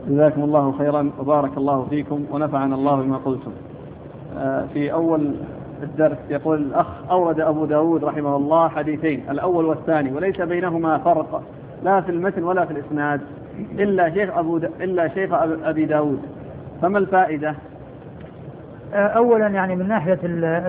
جزاكم الله خيرا وبارك الله فيكم ونفعنا الله بما قلتم. في أول الدرس يقول الأخ: أورد أبو داود رحمه الله حديثين، الأول والثاني، وليس بينهما فرق لا في المتن ولا في الإسناد إلا شيخ أبي داود، فما الفائدة؟ أولا يعني من ناحية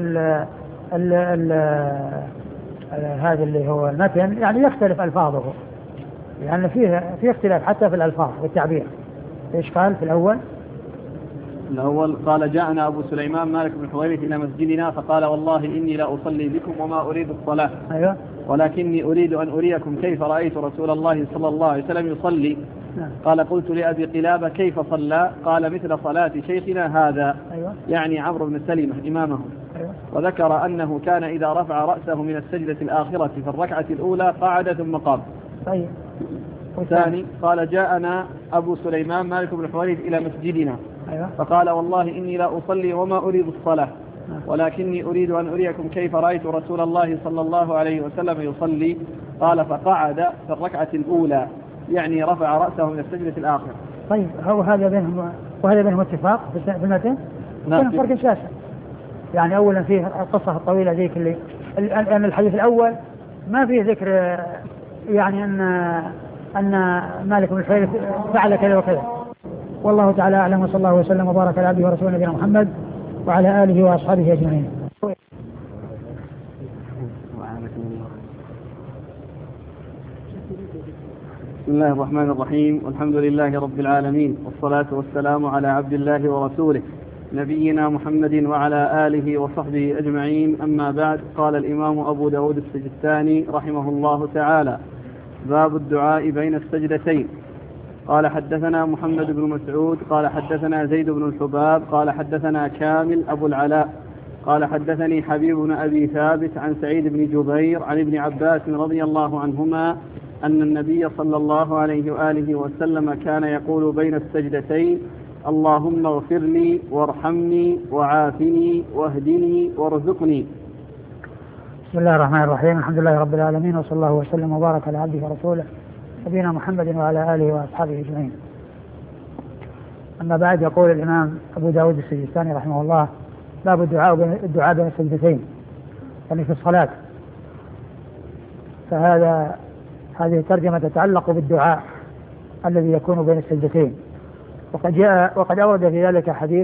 هذا اللي هو المتن يعني يختلف ألفاظه، يعني فيه اختلاف حتى في الألفاظ والتعبير. إيش قال في الأول؟ الأول قال: جاءنا أبو سليمان مالك بن حويرث إلى مسجدنا فقال: والله إني لا أصلي بكم وما أريد الصلاة، أيوة. ولكني أريد أن أريكم كيف رأيت رسول الله صلى الله عليه وسلم يصلي. قال: قلت لأبي قلابة: كيف صلى؟ قال: مثل صلاة شيخنا هذا. أيوة. يعني عمرو بن سلمة إمامه. أيوة. وذكر أنه كان إذا رفع رأسه من السجدة الآخرة في الركعة الأولى قعد ثم قام. طيب. والثاني قال: جاءنا أبو سليمان مالك بن حويرث إلى مسجدنا. أيوة. فقال: والله إني لا أصلي وما أريد الصلاة، ولكني أريد أن أريكم كيف رأيت رسول الله صلى الله عليه وسلم يصلي. قال: فقعد في الركعة الأولى، يعني رفع رأسه من السجدة الآخرة. طيب، هذا بينهم اتفاق في المتن؟ نعم. فرق شاسع. يعني أولا فيه القصة الطويلة ذيك اللي الحديث الأول ما فيه ذكر يعني أن مالك بن الحويرث فعل كذا وكذا. والله تعالى أعلم، وصلى الله وسلم وبارك على عبده ورسوله نبينا محمد وعلى آله وأصحابه أجمعين. بسم الله الرحمن الرحيم، والحمد لله رب العالمين، والصلاة والسلام على عبد الله ورسوله نبينا محمد وعلى آله وصحبه أجمعين. أما بعد، قال الإمام أبو داود السجستاني رحمه الله تعالى: باب الدعاء بين السجدتين. قال: حدثنا محمد بن مسعود قال حدثنا زيد بن الحباب قال حدثنا كامل أبو العلاء قال حدثني حبيب بن أبي ثابت عن سعيد بن جبير عن ابن عباس رضي الله عنهما أن النبي صلى الله عليه وآله وسلم كان يقول بين السجدتين: اللهم اغفر لي وارحمني وعافني واهدني وارزقني. بسم الله الرحمن الرحيم، الحمد لله رب العالمين، وصلى الله وسلم وبارك على عبده ورسوله نبينا محمد وعلى آله وأصحابه أجمعين. أما بعد، يقول الإمام أبو داود السجستاني رحمه الله: باب الدعاء بين السجدتين، يعني في الصلاة. هذه ترجمة تتعلق بالدعاء الذي يكون بين السجدتين. وقد أورد في ذلك حديث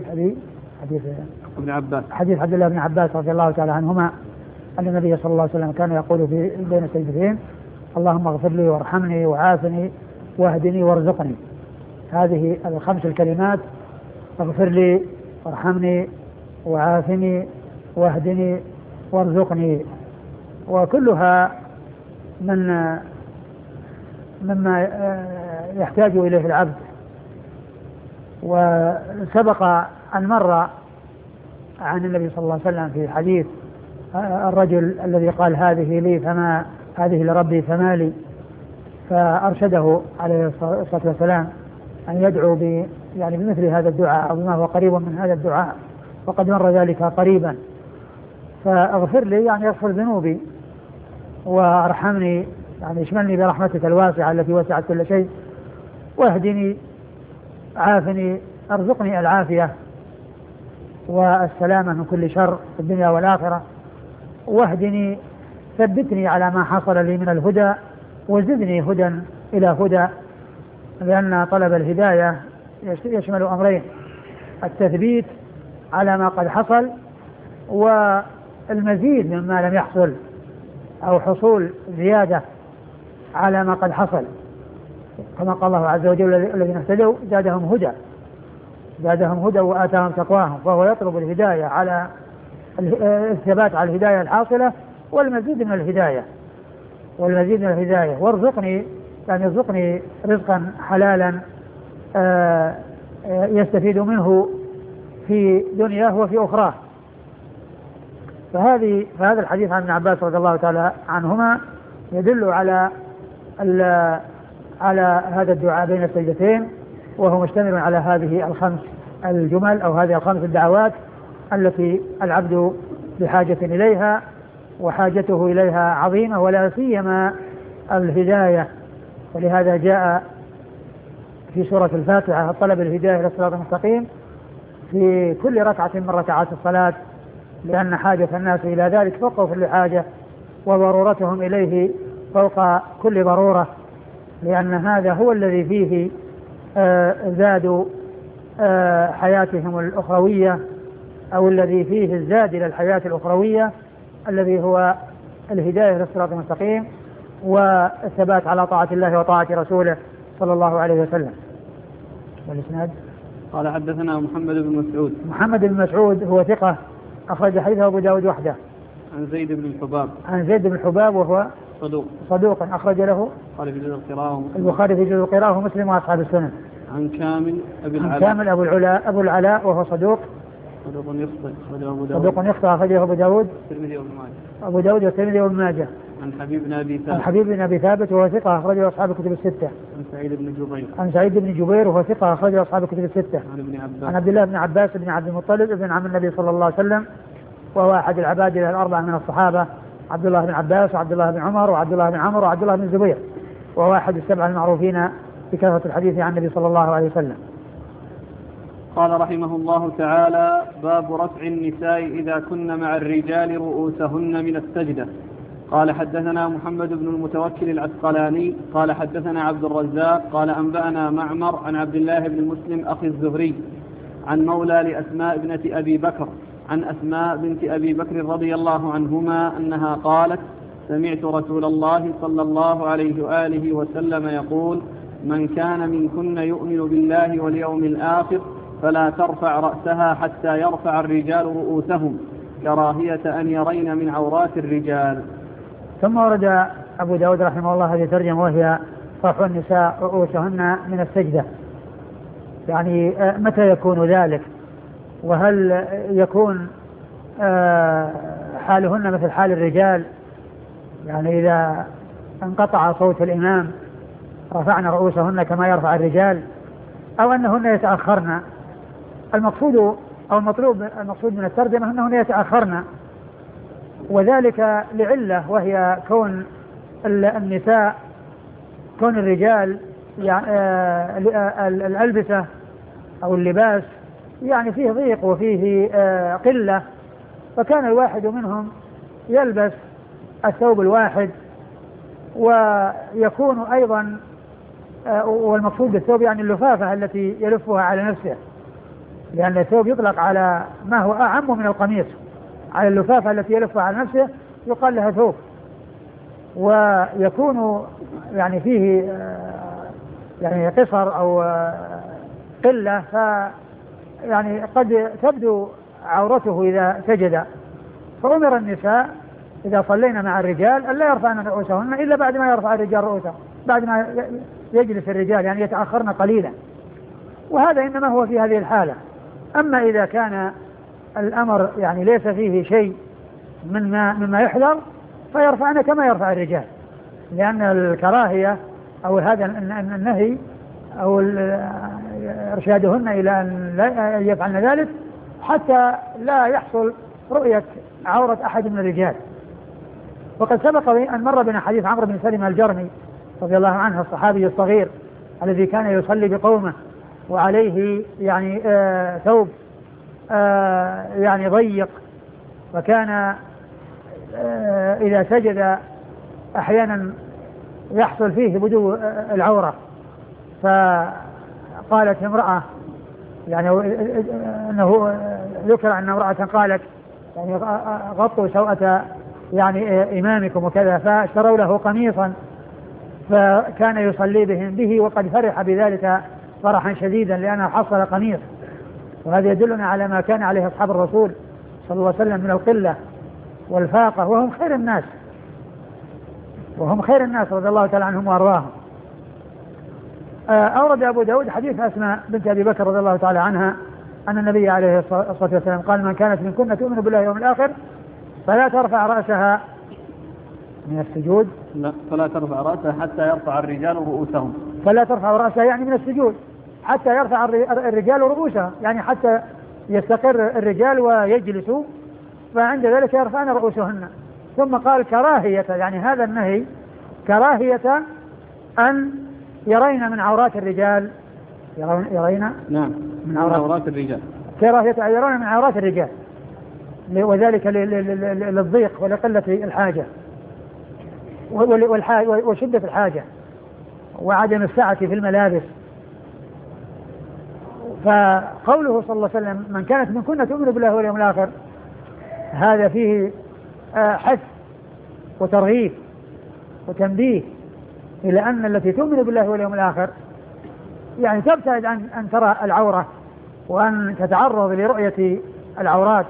عبد الله بن عباس رضي الله تعالى عنهما أن النبي صلى الله عليه وسلم كان يقول بين السجدتين: اللهم اغفر لي وارحمني وعافني واهدني وارزقني. هذه الخمس الكلمات: اغفر لي وارحمني وعافني واهدني وارزقني، وكلها مما يحتاج إليه العبد. وسبق أن مر عن النبي صلى الله عليه وسلم في حديث الرجل الذي قال: هذه لي فما هذه لربي فما لي، فأرشده عليه الصلاة والسلام أن يدعو بمثل هذا الدعاء أو بما هو قريب من هذا الدعاء، وقد مر ذلك قريبا. فاغفر لي يعني اغفر ذنوبي، وارحمني يعني اشملني برحمتك الواسعة التي وسعت كل شيء، واهدني عافني ارزقني العافية والسلامة من كل شر في الدنيا والآخرة، واهدني ثبتني على ما حصل لي من الهدى، وزدني هدى إلى هدى. لأن طلب الهداية يشمل أمرين: التثبيت على ما قد حصل، والمزيد مما لم يحصل، أو حصول زيادة على ما قد حصل، كما قال الله عز وجل: الذين اهتدوا زادهم هدى وآتاهم تقواهم. فهو يطلب الهداية على الثبات على الهداية الحاصلة والمزيد من الهداية. وارزقني يعني ارزقني رزقا حلالا يستفيد منه في دنياه وفي أخراه. فهذا الحديث عن ابن عباس رضي الله تعالى عنهما يدل على هذا الدعاء بين السجدتين، وهو مشتمل على هذه الخمس الجمل أو هذه الخمس الدعوات التي العبد بحاجة إليها، وحاجته إليها عظيمة، ولا سيما الهداية. ولهذا جاء في سورة الفاتحة طلب الهداية إلى الصراط المستقيم في كل ركعة من ركعات الصلاة، لأن حاجة الناس إلى ذلك فوق كل حاجة، وضرورتهم إليه فوق كل ضرورة، لأن هذا هو الذي فيه زاد حياتهم الأخروية، أو الذي فيه الزاد إلى الحياة الأخروية، الذي هو الهداية للصراط المستقيم والثبات على طاعة الله وطاعة رسوله صلى الله عليه وسلم. والإسناد قال حدثنا محمد بن مسعود. محمد بن مسعود هو ثقة أخرج حديثه أبو داود وحده. عن زيد بن الحباب. عن زيد بن الحباب وهو صدوق أخرج له البخاري في جزء القراءة ومسلم وأصحاب السنن. عن كامل أبو العلاء وهو صدوق يخطئ أخرجه أبو داود والترمذي وابن ماجه. عن حبيب بن أبي ثابت وهو ثقة أخرجه أصحاب الكتب الستة. عن سعيد بن جبير وهو ثقة أخرجه أصحاب الكتب الستة. عن عبد الله بن عباس بن عبد المطلب ابن عم النبي صلى الله عليه وسلم، وهو أحد العباد الأربعة من الصحابة، عبد الله بن عباس وعبد الله بن عمر وعبد الله بن عمرو وعبد الله بن الزبير، وهو أحد السبعة المعروفين بكثرة الحديث عن النبي صلى الله عليه وسلم. قال رحمه الله تعالى: باب رفع النساء إذا كن مع الرجال رؤوسهن من السجدة. قال حدثنا محمد بن المتوكل العسقلاني قال حدثنا عبد الرزاق قال أنبأنا معمر عن عبد الله بن مسلم أخي الزهري عن مولى لأسماء ابنة أبي بكر عن أسماء بنت أبي بكر رضي الله عنهما أنها قالت: سمعت رسول الله صلى الله عليه وآله وسلم يقول: من كان منكن يؤمن بالله واليوم الآخر فلا ترفع رأسها حتى يرفع الرجال رؤوسهم كراهية أن يرين من عورات الرجال. ثم ورد أبو داود رحمه الله هذه الترجمة، وهي رفع النساء رؤوسهن من السجدة، يعني متى يكون ذلك؟ وهل يكون حالهن مثل حال الرجال، يعني إذا انقطع صوت الإمام رفعن رؤوسهن كما يرفع الرجال، أو أنهن يتأخرن؟ المقصود من الترجمة أنهن يتأخرن، وذلك لعلة، وهي كون النساء، كون الرجال يعني الألبسة أو اللباس يعني فيه ضيق وفيه قلة، فكان الواحد منهم يلبس الثوب الواحد، ويكون أيضا والمقصود بالثوب يعني اللفافة التي يلفها على نفسه، لأن الثوب يطلق على ما هو أعم من القميص، على اللفافة التي يلفها على نفسه يقال لها ثوب، ويكون يعني فيه يعني قصر أو قلة، يعني قد تبدو عورته إذا سجد. فأمر النساء إذا صلينا مع الرجال ألا يرفعن رؤوسهن إلا بعد ما يرفع الرجال رؤوسهم، بعد ما يجلس الرجال، يعني يتأخرن قليلا، وهذا إنما هو في هذه الحالة. أما إذا كان الأمر يعني ليس فيه شيء مما يحذر فيرفعن كما يرفع الرجال، لأن الكراهية أو هذا النهي أو إرشادهن إلى أن يفعلن ذلك حتى لا يحصل رؤية عورة أحد من الرجال. وقد سبق أن مر بنا حديث عمرو بن سلمة الجرمي رضي الله عنه، الصحابي الصغير الذي كان يصلي بقومه وعليه يعني ثوب يعني ضيق، وكان إذا سجد أحيانا يحصل فيه بدو العورة، فقالت امرأة، يعني أنه ذكر أن امرأة قالت يعني غطوا سوءة يعني إمامكم وكذا، فاشتروا له قميصا فكان يصلي به، وقد فرح بذلك فرحا شديدا لأنه حصل قميص. وهذا يدلنا على ما كان عليه أصحاب الرسول صلى الله عليه وسلم من القلة والفاقة، وهم خير الناس رضي الله تعالى عنهم وأرضاهم. أورد أبو داود حديث أسماء بنت أبي بكر رضي الله تعالى عنها أن النبي عليه الصلاة والسلام قال: من كانت منكن تؤمن بالله واليوم الآخر فلا ترفع رأسها من السجود، فلا ترفع رأسها حتى يرفع الرجال رؤوسهم، فلا ترفع رأسها يعني من السجود حتى يرفع الرجال رؤوسها، يعني حتى يستقر الرجال ويجلسوا، فعند ذلك يرفعن رؤوسهن. ثم قال كراهية، يعني هذا النهي كراهية أن يرين من عورات الرجال يرين نعم من عورات الرجال، كراهية يرون من عورات الرجال، وذلك للضيق ولقلة الحاجة وشدة الحاجة وعدم السعة في الملابس. فقوله صلى الله عليه وسلم من كانت منكن تؤمن بالله واليوم الآخر، هذا فيه حث وترغيب وتنبيه إلى أن التي تؤمن بالله واليوم الآخر يعني تبتعد عن أن ترى العورة وأن تتعرض لرؤية العورات.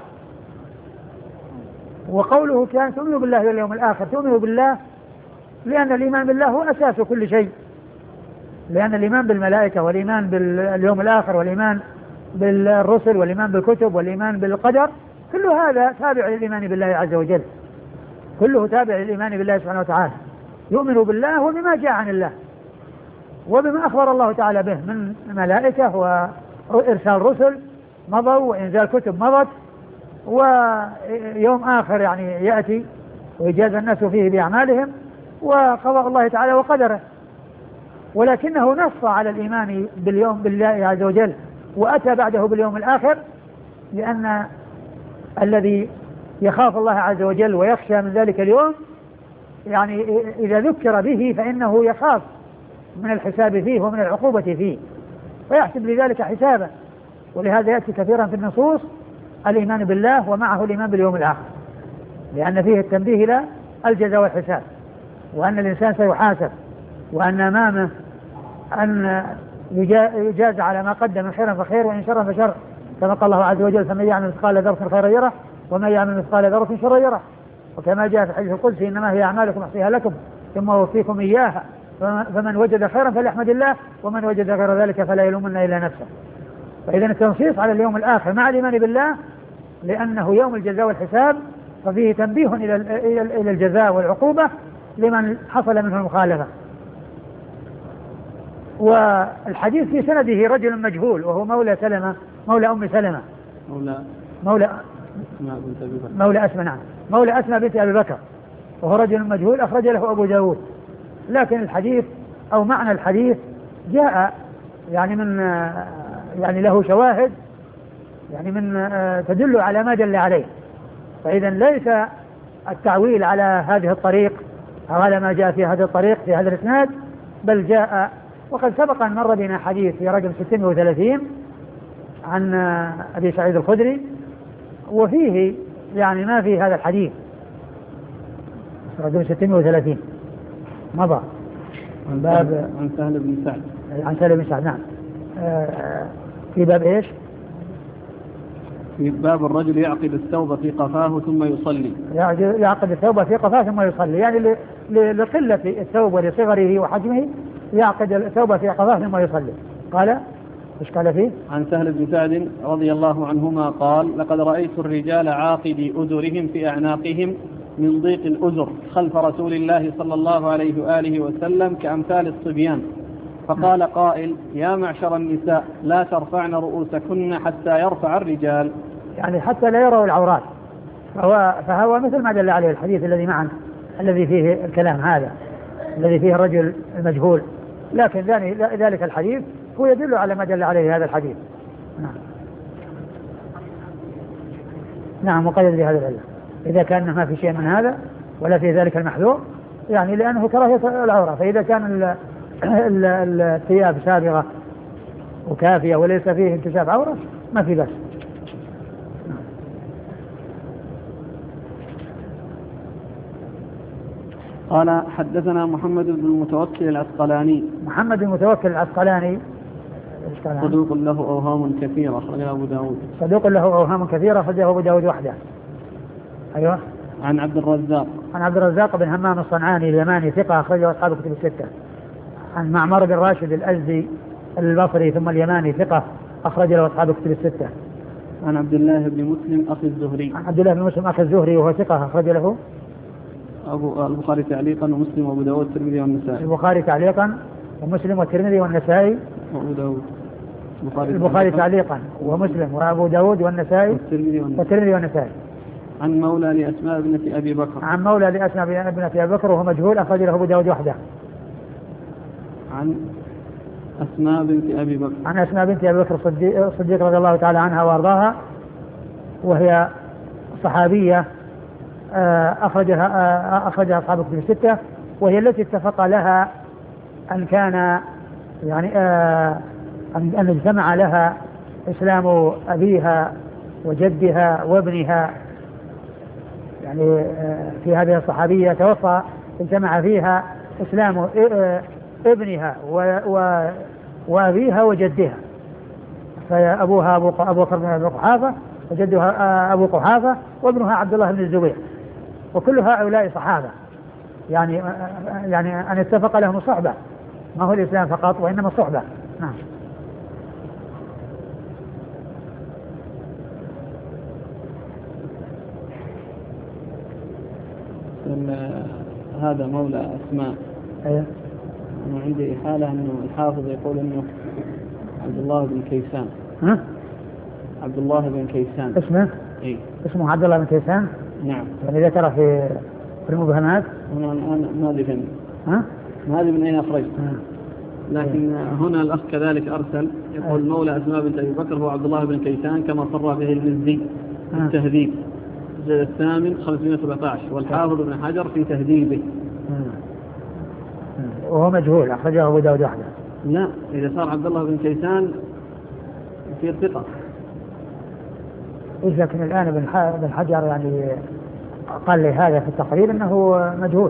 وقوله كان تؤمن بالله واليوم الآخر، تؤمن بالله لأن الإيمان بالله هو أساس كل شيء، لأن الإيمان بالملائكة والإيمان باليوم الآخر والإيمان بالرسل والإيمان بالكتب والإيمان بالقدر كل هذا تابع للإيمان بالله عز وجل، كله تابع للإيمان بالله سبحانه وتعالى. يؤمن بالله وبما جاء عن الله وبما أخبر الله تعالى به من ملائكة وإرسال رسل مضوا وإنزال كتب مضت، ويوم آخر يعني يأتي ويجازى الناس فيه بأعمالهم وقضاء الله تعالى وقدره. ولكنه نص على الإيمان باليوم بالله عز وجل وأتى بعده باليوم الآخر، لأن الذي يخاف الله عز وجل ويخشى من ذلك اليوم يعني إذا ذكر به فإنه يخاف من الحساب فيه ومن العقوبة فيه ويحسب لذلك حسابا. ولهذا يأتي كثيرا في النصوص الإيمان بالله ومعه الإيمان باليوم الآخر، لأن فيه التنبيه إلى الجزاء والحساب، وأن الإنسان سيحاسب، وأن أمامه أن يجاز على ما قدم خيرا فخير وإن شرا فشر، كما قال الله عز وجل فمن يعمل مثقال ذرة خيرا يره ومن يعمل مثقال ذرة شرا يره. وكما جاء في الحديث القدسي إنما هي أعمالكم أحصيها لكم ثم أوفيكم إياها فمن وجد خيرا فليحمد الله ومن وجد غير ذلك فلا يلومن إلا نفسه. فإذا التنصيص على اليوم الآخر مع الإيمان بالله لأنه يوم الجزاء والحساب، ففيه تنبيه إلى الجزاء والعقوبة لمن حصل منه المخالفة. والحديث في سنده رجل مجهول وهو مولى سلمة مولى أم سلمة مولى أسماء بنت أبي بكر، وهو رجل مجهول أخرج له أبو داود. لكن الحديث أو معنى الحديث جاء يعني من يعني له شواهد يعني من تدل على ما دل عليه. فإذا ليس التعويل على هذه الطريق أو على ما جاء في هذه الطريق في هذا الإسناد، بل جاء وقد سبق أن مر بنا حديث في رقم 630 عن أبي سعيد الخدري، وفيه يعني ما في هذا الحديث رقم 630 مضى عن باب عن سهل بن سعد نعم. في باب إيش؟ في باب الرجل يعقد الثوب في قفاه ثم يصلي. يعقد الثوب في قفاه ثم يصلي، يعني لقلة الثوب ولصغره وحجمه يعقد الثوب في قفاه ثم يصلي. قال ايش قال فيه؟ عن سهل بن سعد رضي الله عنهما قال لقد رأيت الرجال عاقدي أذرهم في أعناقهم من ضيق الأذر خلف رسول الله صلى الله عليه وآله وسلم كأمثال الصبيان، فقال قائل يا معشر النساء لا ترفعن رؤوسكن حتى يرفع الرجال، يعني حتى لا يروا العورات. فهو مثل ما دل عليه الحديث الذي معنا الذي فيه الكلام هذا الذي فيه الرجل المجهول، لكن ذلك الحديث هو يدل على ما دل عليه هذا الحديث. نعم مقيد بهذا العلة إذا كان ما في شيء من هذا ولا في ذلك المحذور، يعني لأنه كراهية العورة. فإذا كان الثياب سابغة وكافية وليس فيه انكشاف عورة ما في بس. قال حدثنا محمد بن المتوكل العسقلاني. محمد بن المتوكل العسقلاني صدوق له أوهام كثيرة أخرجه أبو داود. صدوق له أوهام كثيرة أخرجه أبو داود وحده. أيوة. عن عبد الرزاق بن همام الصنعاني اليماني ثقة أخرجه أصحاب الكتب الستة. عن معمر بن راشد الأزدي البصري ثم اليماني ثقة أخرج له أصحاب الكتب الستة. عن عبد الله بن مسلم أخي الزهري. عن عبد الله بن مسلم أخي الزهري وهو ثقة أخرج له البخاري تعليقا ومسلم وأبو داود والترمذي والنسائي. البخاري تعليقا ومسلم والترمذي والنسائي وأبو داود. البخاري تعليقا ومسلم وأبو داود والنسائي والترمذي والنسائي. عن مولى لأسماء ابنة أبي بكر. عن مولى لأسماء ابنة أبي بكر وهو مجهول أخرج له أبو داود وحده. أسماء بنت أبي بكر. عن أسماء بنت أبي بكر الصديق رضي الله تعالى عنها وأرضاها، وهي صحابية أخرجها أصحاب الكتب الستة، وهي التي اتفق لها أن كان يعني أن اجتمع لها إسلام أبيها وجدها وابنها، يعني في هذه الصحابية توفى اجتمع فيها إسلام ابنها وأبيها وجدها، فأبوها أبو بكر بن أبي قحافة، وجدها أبو قحافة، وابنها عبد الله بن الزبير، وكل هؤلاء صحابة، يعني أن اتفق لهم صحبة، ما هو الإسلام فقط وإنما صحبة. نعم. هذا مولى أسماء. أيه. أنا عندي حالة أنه الحافظ يقول أنه عبد الله بن كيسان. ها؟ عبد الله بن كيسان اسمه؟ إيه؟ اسمه عبد الله بن كيسان؟ نعم. يعني ذكر في المبهمات. هنا الآن ما أدري فين. ها؟ ما أدري من أين أخرجت. لكن هنا الأخ كذلك أرسل يقول مولى أسماء بنت أبي بكر هو عبد الله بن كيسان كما صرح به المزي في التهذيب الجزء الثامن 517، والحافظ ابن حجر في تهذيبه. وهو مجهول، أخرجه أبو داود وحده. لا، إذا صار عبد الله بن كيسان يصير ثقة. لكن الآن ابن حجر يعني قال لي هذا في التقرير أنه مجهول.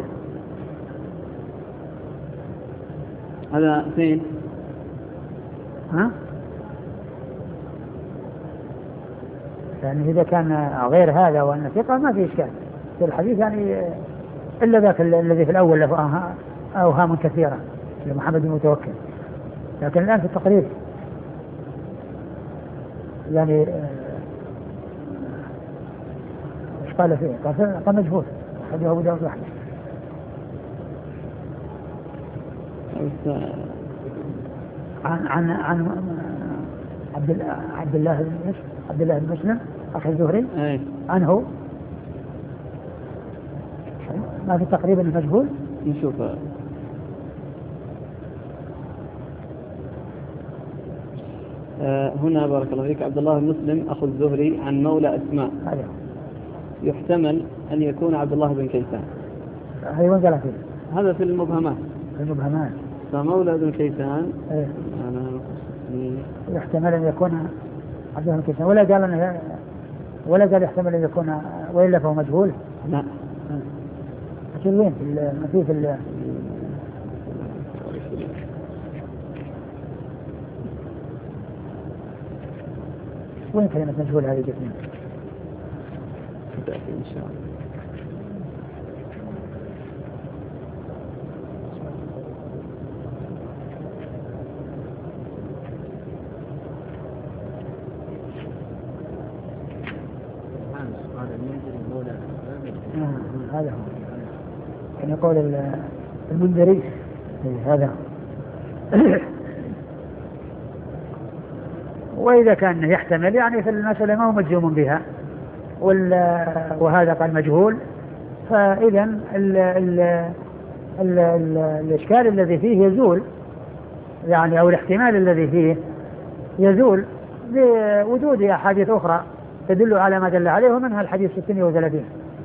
هذا فين؟ ها؟ يعني إذا كان غير هذا وأن ثقة ما في إشكال في الحديث، يعني إلا ذاك الذي في الأول له أوهام كثيرة لمحمد بن متوكل، لكن الآن في التقرير يعني ايش قال فيه؟ قال مجهول، أخرجه أبو داود وحده. عن عبد الله بن مسلم أخي الزهري عنه ما في تقريبا المجهول. نشوف. هنا بارك الله فيك عبد الله بن مسلم أخو الزهري عن مولى أسماء. يحتمل أن يكون عبد الله بن كيسان. هذا وين قال فيه؟ هذا في المبهمات. في المبهمات. فمولى بن كيسان. إيه. يحتمل أن يكون عبد الله بن كيسان، ولا قال يحتمل أن يكون، وإلا فهو مجهول. لا. لكن وين في وين كلمة مجهول هذه جسمين؟ تأتي إن شاء الله. هذا هو كان يقول المنذري هذا. وإذا كان يحتمل يعني في المسألة ما هو مجزوم بها، وهذا قال مجهول، فإذا الإشكال الذي فيه يزول، يعني أو الاحتمال الذي فيه يزول بوجود أحاديث أخرى تدل على ما دل عليه، ومنها الحديث 630.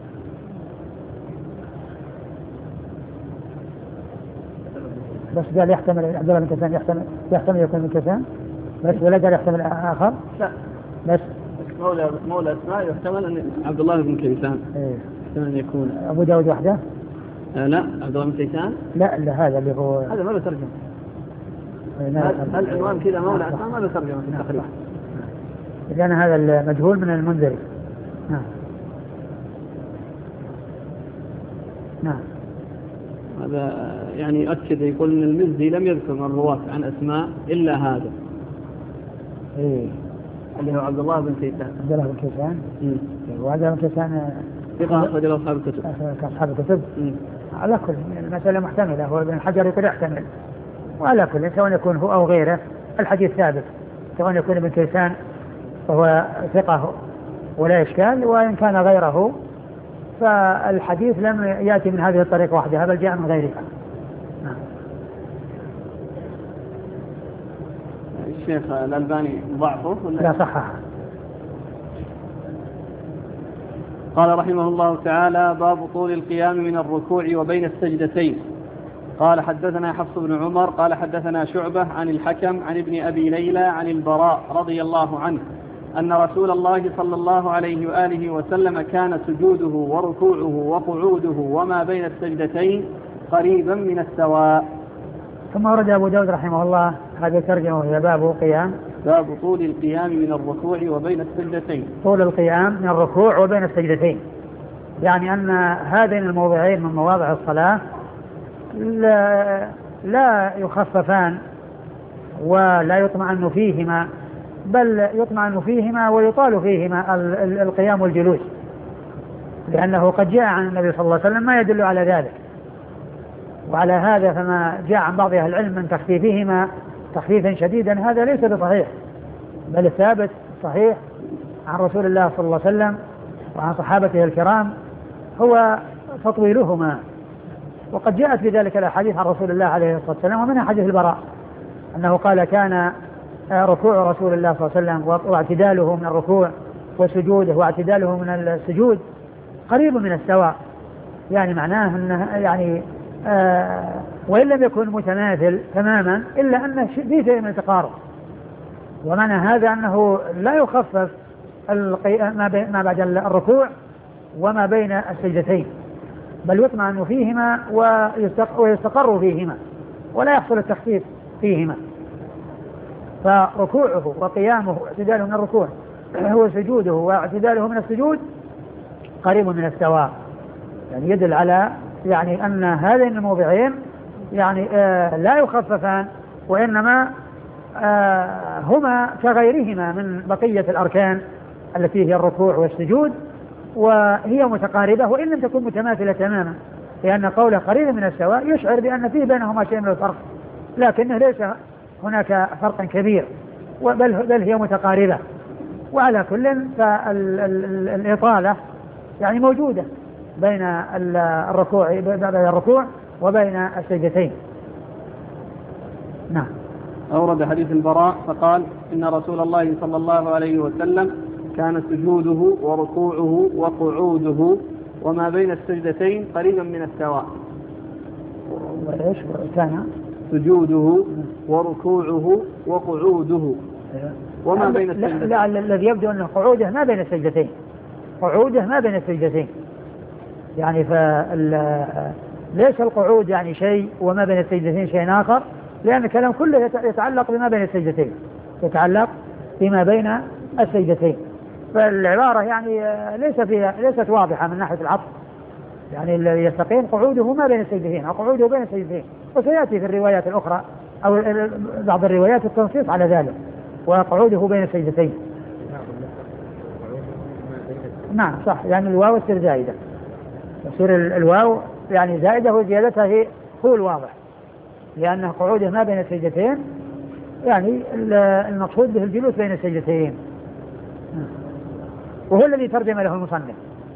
بس قال يحتمل عبد الله بن كيسان، يحتمل يكون من كيسان بس، ولا قال يحتمل آخر؟ لا بس مولى أسماء يحتمل أن عبد الله بن كيسان. إيه. يحتمل أن يكون أبو داود وحده. لا عبد الله بن كيسان. لا هذا اللي هو هذا ما له ترجمة. العنوان كذا مولى أسماء ما له ترجمة في التقريب. لأن هذا المجهول من المنذري. نعم. هذا يعني يؤكد، يقول ان المزي لم يذكر من الرواة عن أسماء إلا هذا. إيه. اللي هو عبد الله بن كيسان. عبد الله بن كيسان. وعبد الله بن كيسان ثقة أخرج له أصحاب الكتب. أصحاب الكتب. على كل المسألة محتملة، هو ابن حجر يقول يحتمل، وعلى كل سواء يكون هو أو غيره الحديث ثابت، سواء يكون ابن كيسان فهو ثقة ولا إشكال، وإن كان غيره فالحديث لم يأتي من هذه الطريقة وحدها بل جاء من غيرها. الشيخ الألباني ضعفه لا صحح. قال رحمه الله تعالى: باب طول القيام من الركوع وبين السجدتين. قال حدثنا حفص بن عمر قال حدثنا شعبة عن الحكم عن ابن أبي ليلى عن البراء رضي الله عنه أن رسول الله صلى الله عليه وآله وسلم كان سجوده وركوعه وقعوده وما بين السجدتين قريبا من السواء. ثم ورد أبو داود رحمه الله هذه الترجمة وهي باب طول القيام من الركوع وبين السجدتين. طول القيام من الركوع وبين السجدتين، يعني أن هذين الموضعين من مواضع الصلاة لا يخففان ولا يطمئن فيهما، بل يطمئن فيهما ويطال فيهما القيام والجلوس، لأنه قد جاء عن النبي صلى الله عليه وسلم ما يدل على ذلك. وعلى هذا فما جاء عن بعض أهل العلم من تخفيفهما تخفيفا شديدا هذا ليس بصحيح، بل الثابت صحيح عن رسول الله صلى الله عليه وسلم وعن صحابته الكرام هو تطويلهما. وقد جاءت بذلك الأحاديث عن رسول الله عليه الصلاة والسلام، ومنها حديث البراء أنه قال: كان ركوع رسول الله صلى الله عليه وسلم واعتداله من الركوع وسجوده واعتداله من السجود قريب من السواء، يعني معناه أنه يعني وإن لم يكن متماثل تماما إلا أنه فيه شيء من التقارب. ومعنى هذا أنه لا يخفف ما بعد الركوع وما بين السجدتين، بل يطمئن فيهما ويستقر فيهما ولا يحصل التخفيف فيهما. فركوعه وقيامه واعتداله من الركوع هو سجوده واعتداله من السجود قريب من السواء، يعني يدل على يعني أن هذين الموضعين يعني لا يخففان، وإنما هما كغيرهما من بقية الأركان التي هي الركوع والسجود، وهي متقاربة وإن لم تكن متماثلة تماما، لأن قوله قريب من السواء يشعر بأن فيه بينهما شيء من الفرق، لكنه ليس هناك فرق كبير، بل هي متقاربة. وعلى كل فالإطالة يعني موجودة بين الركوع وبين السجدتين. نعم. أورد حديث البراء فقال: إن رسول الله صلى الله عليه وسلم كان سجوده وركوعه وقعوده وما بين السجدتين قريبا من السواء. وإيش كان؟ سجوده وركوعه وقعوده وما بين السجدتين. لا الذي يبدو أنه قعوده ما بين السجدتين، قعوده ما بين السجدتين، يعني ليس القعود يعني شيء وما بين السجدتين شيء آخر، لأن الكلام كله يتعلق بما بين السجدتين، يتعلق بما بين السجدتين. فالعبارة يعني ليست واضحة من ناحية العطف، يعني الذي يستقيم قعوده ما بين السجدتين أو قعوده بين السجدتين، وسيأتي في الروايات الأخرى أو بعض الروايات التنصيص على ذلك، وقعوده بين السجدتين. نعم صح، يعني الواو تصير زائدة، يصير الواو يعني زائدة وزيادتها هو الواضح، لأن قعوده ما بين السجدتين يعني المقصود به الجلوس بين السجدتين، وهو الذي ترجم له المصنف.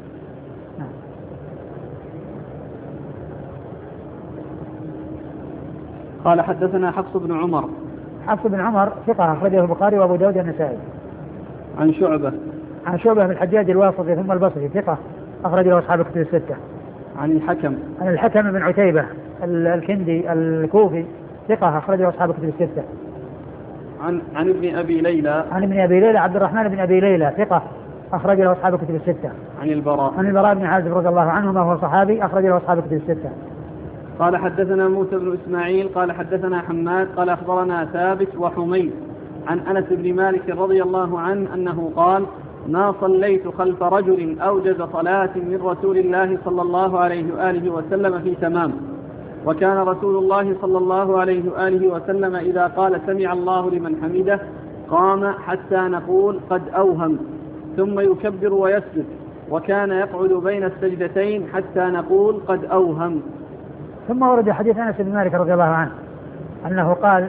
قال حدثنا حفص بن عمر. حفص بن عمر ثقة أخرجه البخاري وأبو داود والنسائي. عن شعبة بن الحجاج الواسطي ثم البصري ثقة أخرج له أصحاب الكتب الستة. عن الحكم بن عتيبة الكندي الكوفي ثقة أخرج له أصحاب الكتب الستة. عن ابن أبي ليلى عبد الرحمن بن أبي ليلى ثقة أخرج له أصحاب الكتب الستة. عن البراء بن عازب رضي الله عنه وهو صحابي أخرج له أصحاب الكتب الستة. قال حدثنا موسى بن إسماعيل قال حدثنا حماد قال أخبرنا ثابت وحميد عن أنس بن مالك رضي الله عنه أنه قال: ما صليت خلف رجل أوجز صلاة من رسول الله صلى الله عليه وآله وسلم في تمام. وكان رسول الله صلى الله عليه وآله وسلم إذا قال سمع الله لمن حمده قام حتى نقول قد أوهم، ثم يكبر ويسجد، وكان يقعد بين السجدتين حتى نقول قد أوهم. ثم ورد حديث أنس بن مالك رضي الله عنه أنه قال: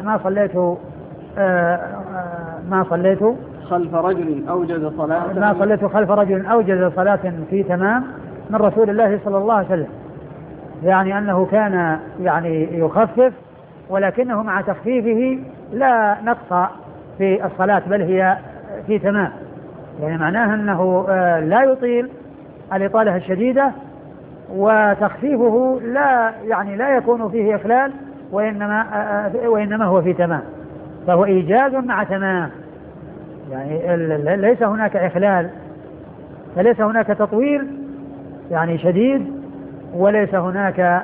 ما صليت خلف رجل أوجز صلاة في تمام من رسول الله صلى الله عليه وسلم، يعني أنه كان يعني يخفف، ولكنه مع تخفيفه لا نقص في الصلاة بل هي في تمام، يعني معناها أنه لا يطيل الإطالة الشديدة، وتخفيفه لا يكون فيه إخلال، وإنما هو في تمام، فهو إيجاز مع تمام، يعني ليس هناك إخلال، فليس هناك تطويل يعني شديد، وليس هناك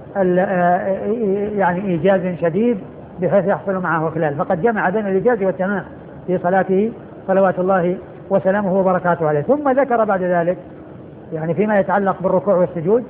يعني إيجاز شديد بحيث يحصل معه إخلال، فقد جمع بين الإيجاز والتمام في صلاته صلوات الله وسلامه وبركاته عليه. ثم ذكر بعد ذلك يعني فيما يتعلق بالركوع والسجود،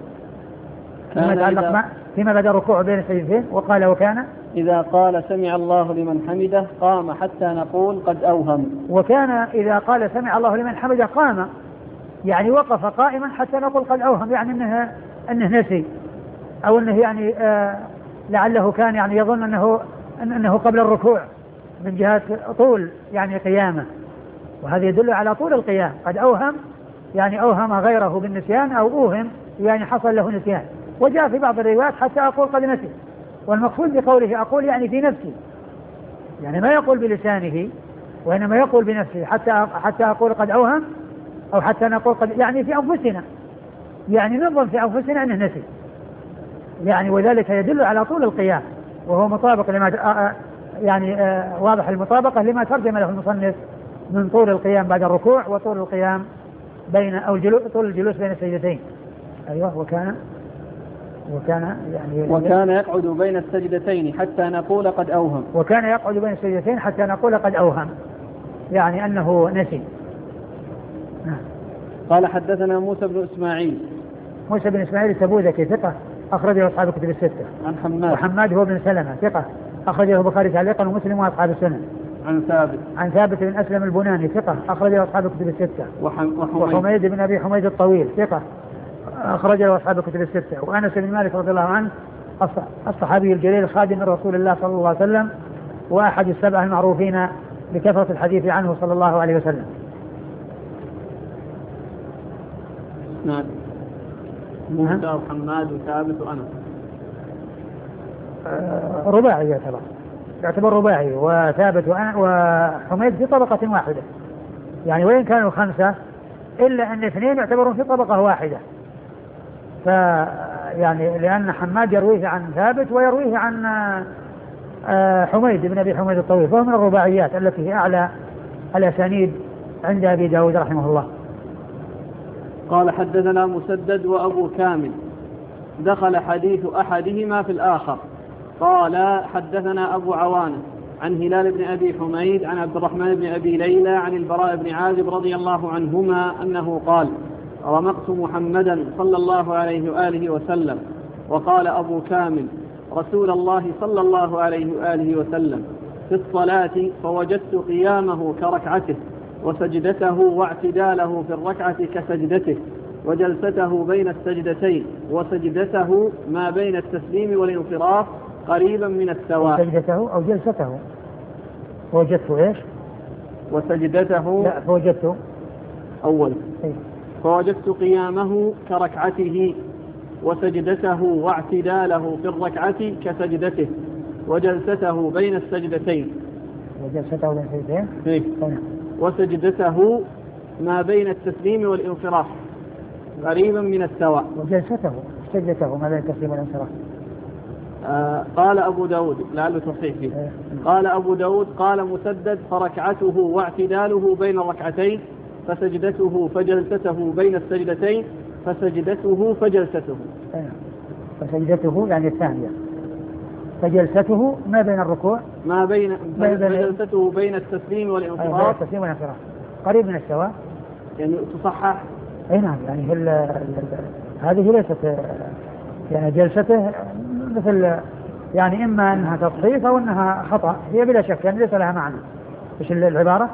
فيما بعد الركوع بين السجدتين، وقال وكان إذا قال سمع الله لمن حمده قام حتى نقول قد أوهم. وكان إذا قال سمع الله لمن حمده قام، يعني وقف قائما حتى نقول قد أوهم، يعني أنه نسي، أو أنه يعني لعله كان يعني يظن أنه قبل الركوع من جهة طول يعني قيامه، وهذا يدل على طول القيام. قد أوهم يعني أوهم غيره بالنسيان، أو أوهم يعني حصل له نسيان. وجاء في بعض الروايات حتى أقول قد نسي، والمقصود بقوله أقول يعني في نفسي، يعني ما يقول بلسانه وإنما يقول بنفسه، حتى أقول قد أوهم، أو حتى نقول قد، يعني في أنفسنا، يعني نظن في أنفسنا أنه نسي، يعني وذلك يدل على طول القيام، وهو مطابق لما يعني واضح المطابقة لما ترجم له المصنف من طول القيام بعد الركوع، وطول القيام بين طول الجلوس بين السجدتين. أيوه. وكان يقعد بين السجدتين حتى نقول قد أوهم. وكان يقعد بين السجدتين حتى نقول قد أوهم، يعني أنه نسي. قال حدثنا موسى بن إسماعيل. موسى بن إسماعيل التبوذكي ثقة أخرجه أصحاب الكتب الستة. عن حماد. وحماد هو بن سلمة ثقة أخرجه البخاري تعليقا ومسلم وأصحاب السنن. عن ثابت بن أسلم البناني ثقة أخرجه أصحاب الكتب الستة. وحميد بن أبي حميد الطويل ثقة أخرجه أصحاب الكتب الستة. وأنس بن مالك رضي الله عنه الصحابي الجليل خادم رسول الله صلى الله عليه وسلم، وأحد السبعة المعروفين بكثرة الحديث عنه صلى الله عليه وسلم. نعم. موسى وحماد وثابت وأنس. رباعي يعتبر رباعي، وثابت وحميد في طبقة واحدة، يعني وإن كانوا خمسة إلا أن اثنين يعتبرون في طبقة واحدة، يعني لأن حماد يرويه عن ثابت ويرويه عن حميد بن أبي حميد الطويل، فهو من الرباعيات التي هي أعلى الأسانيد عند أبي داود رحمه الله. قال حدثنا مسدد وأبو كامل دخل حديث أحدهما في الآخر. قال حدثنا أبو عوانة عن هلال بن أبي حميد عن عبد الرحمن بن أبي ليلى عن البراء بن عازب رضي الله عنهما أنه قال رمقت محمدا صلى الله عليه وآله وسلم. وقال أبو كامل رسول الله صلى الله عليه وآله وسلم في الصلاة فوجدت قيامه كركعته، وسجدته واعتداله في الركعة كسجدته، وجلسته بين السجدتين، وسجدته ما بين التسليم والانصراف قريبا من السواء. سجدته أو جلسته؟ فوجدته إيش؟ وسجدته. لا، فوجدته أول. فوجدت قيامه كركعته، وسجدته واعتداله في الركعة كسجدته، وجلسته بين السجدتين. وجلسته بين السجدتين. إيه. وسجدته ما بين التسليم والانصراف قريبا من السواء. وجلسته سجدته ما بين التسليم والانصراف. قال أبو داود لعله تصحيح فيه. قال أبو داود قال مسدد فركعته واعتداله بين الركعتين، فسجدته فجلسته بين السجدتين، فسجدته فجلسته. فسجدته يعني الثانية، فجلسته ما بين الركوع ما بين فجلسته بين التسليم والانصراف. التسليم والانصراف قريب من السواء، يعني تصحح. اي نعم، يعني هذه ليست يعني جلسته مثل يعني إما أنها تصحيح أو أنها خطأ، هي بلا شك يعني ليس لها معنى. إيش العبارة؟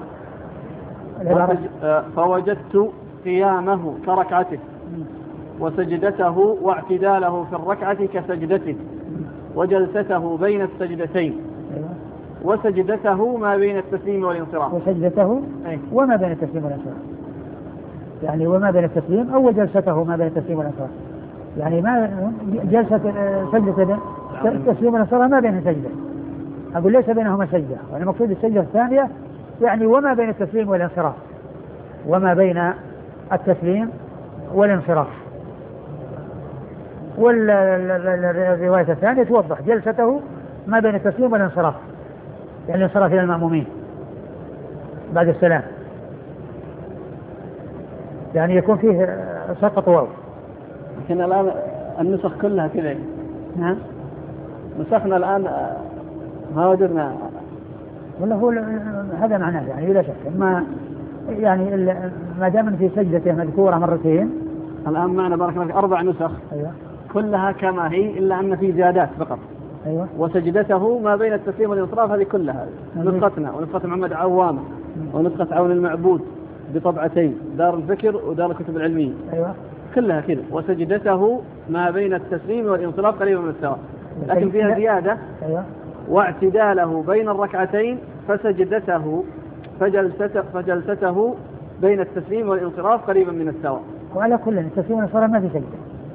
فوجدت قيامه كركعته، وسجدته واعتداله في الركعة كسجدته، وجلسته بين السجدتين، وسجدته ما بين التسليم والانصراف. وسجدته وما بين التسليم والانصراف، يعني وما بين التسليم أو جلسته ما بين التسليم والانصراف، يعني ما جلسة سجدة التسليم والانصراف ما بين سجدة، أقول ليس بينهما سجدة، والمقصود السجدة الثانية يعني وما بين التسليم والانصراف، وما بين التسليم والانصراف. والرواية الثانية توضح جلسته ما بين التسليم والانصراف، يعني الانصراف إلى المأمومين بعد السلام، يعني يكون فيه سقط واو. لكن الآن النسخ كلها كذا. نعم. نسخنا الآن ما وجدنا. ولا هو هذا معناه يعني بلا شك، ما يعني ما دام في سجدته مذكورة مرتين. الآن معنا بارك الله فيك 4 نسخ. أيوة. كلها كما هي إلا أن في زيادات فقط. أيوة. وسجدته ما بين التسليم والانصراف، هذه كلها نسختنا ونسخة محمد عوامة ونسخة عون المعبود بطبعتين، دار الفكر ودار الكتب العلمية. أيوة. كلها كذا. وسجدته ما بين التسليم والانصراف قريبا من السواء، لكن فيها زيادة. أيوة. واعتداله بين الركعتين فسجدته فجلسته بين التسليم والانصراف قريبا من السواء. وعلى كل التسليم والانصراف ما في سجدة،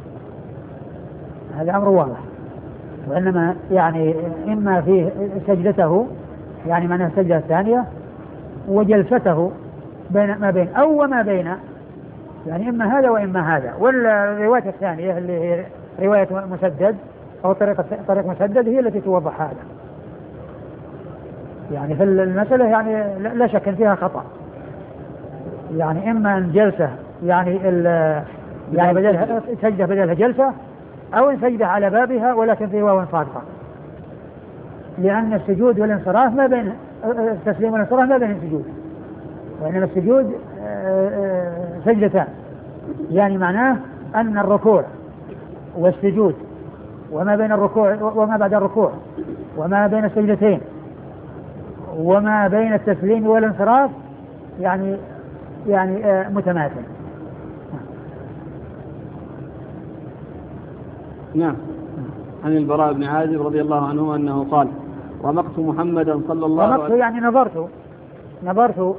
هذا أمر واضح. وإنما يعني إما فيه سجدته يعني معناه السجدة الثانية، وجلسته بين ما بين أو وما بين، يعني إما هذا وإما هذا. والرواية الثانية اللي هي رواية مسدد أو طريق مسدد هي التي توضح هذا. يعني في المسألة يعني لا شك أن فيها خطأ، يعني إما أن جلسة يعني يعني بدلها سجدة بدلها جلسة، أو سجدة على بابها ولكن في واو صادقة، لأن السجود والانصراف ما بين التسليم والانصراف ما بين السجود، وإنما السجود سجدتان، يعني معناه أن الركوع والسجود وما بين الركوع وما بعد الركوع وما بين السجدتين وما بين التسليم والانصراف يعني متماثل. نعم. عن البراء بن عازب رضي الله عنه أنه قال: رمقت محمدا صلى الله عليه وسلم. يعني نظرت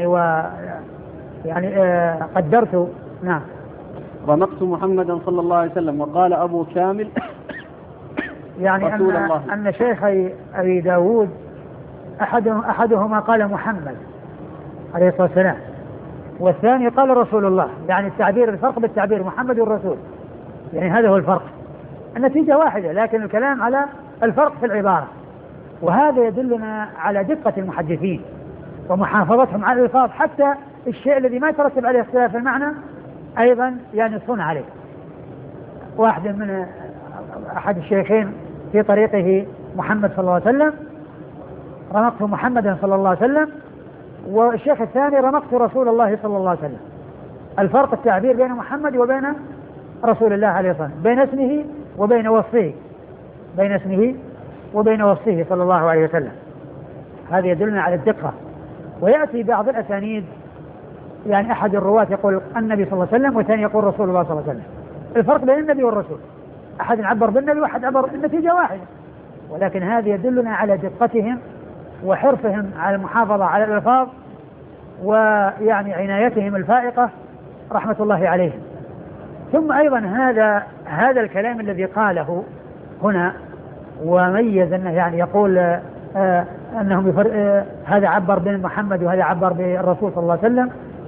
يعني قدرت. نعم. رمقت محمدا صلى الله عليه وسلم. وقال أبو كامل يعني أن شيخي أبي داود أحدهما قال محمد عليه الصلاة والسلام، والثاني قال رسول الله، يعني الفرق بالتعبير محمد والرسول، يعني هذا هو الفرق. النتيجة واحدة، لكن الكلام على الفرق في العبارة، وهذا يدلنا على دقة المحدثين ومحافظتهم على الألفاظ، حتى الشيء الذي ما يترتب عليه اختلاف في المعنى أيضا يعني يصون عليه. واحد من أحد الشيخين في طريقه محمد صلى الله عليه وسلم رمقت محمدا صلى الله عليه وسلم، والشيخ الثاني رمقت رسول الله صلى الله عليه وسلم. الفرق التعبير بين محمد وبين رسول الله عليه الصلاة والسلام، بين اسمه وبين وصفه، بين اسمه وبين وصفه صلى الله عليه وسلم. هذا يدلنا على الدقة. ويأتي بعض الأسانيد يعني أحد الرواة يقول النبي صلى الله عليه وسلم والثاني يقول رسول الله صلى الله عليه وسلم. الفرق بين النبي والرسول، أحد عبر بالنبي وأحد عبر، النتيجة واحدة، ولكن هذا يدلنا على دقتهم وحرصهم على المحافظة على الألفاظ، ويعني عنايتهم الفائقة رحمة الله عليهم. ثم أيضا هذا الكلام الذي قاله هنا وميز أنه يعني يقول أنهم هذا عبر بمحمد وهذا عبر بالرسول صلى الله عليه وسلم،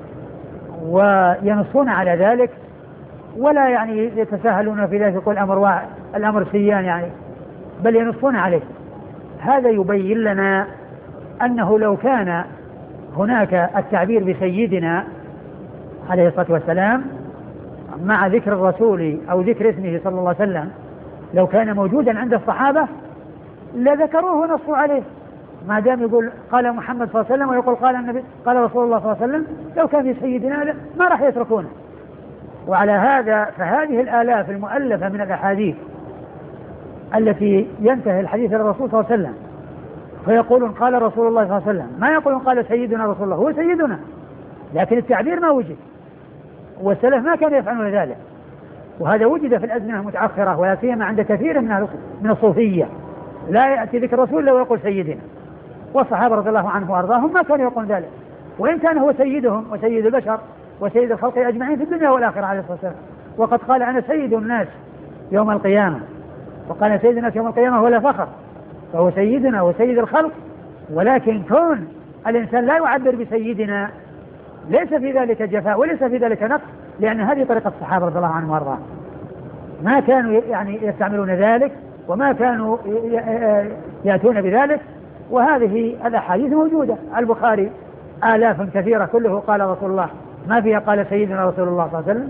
وينصون على ذلك ولا يعني يتساهلون في ذلك، يقول الأمر سيان يعني، بل ينصون عليه. هذا يبين لنا أنه لو كان هناك التعبير بسيدنا عليه الصلاة والسلام مع ذكر الرسول أو ذكر اسمه صلى الله عليه وسلم، لو كان موجودا عند الصحابة لذكروه ونصوا عليه، ما دام يقول قال محمد صلى الله عليه وسلم ويقول قال النبي قال رسول الله صلى الله عليه وسلم، لو كان في سيدنا ما راح يتركونه. وعلى هذا فهذه الآلاف المؤلفة من الأحاديث التي ينتهي الحديث إلى الرسول صلى الله عليه وسلم فيقولون قال رسول الله صلى الله عليه وسلم، ما يقولون قال سيدنا رسول الله، هو سيدنا، لكن التعبير ما وجد، والسلف ما كانوا يفعلون ذلك. وهذا وجد في الأزمنة المتأخرة، ولا سيما عند كثير من الصوفية، لا يأتي ذكر الرسول إلا ويقول سيدنا. والصحابة رضي الله عنهم وأرضاهم ما كانوا يقولون ذلك، وإن كان هو سيدهم وسيد البشر وسيد الخلق أجمعين في الدنيا والآخرة عليه الصلاة والسلام. وقد قال أنا سيد الناس يوم القيامة، وقال سيد الناس يوم القيامة ولا فخر، فهو سيدنا وسيد الخلق، ولكن كون الإنسان لا يعبر بسيدنا ليس في ذلك جفاء وليس في ذلك نقص، لأن هذه طريقة الصحابة رضي الله عنهم وارضاهم، ما كانوا يعني يستعملون ذلك وما كانوا يأتون بذلك. وهذه الأحاديث موجودة، البخاري آلاف كثيرة كله قال رسول الله، ما فيها قال سيدنا رسول الله صلى الله عليه وسلم.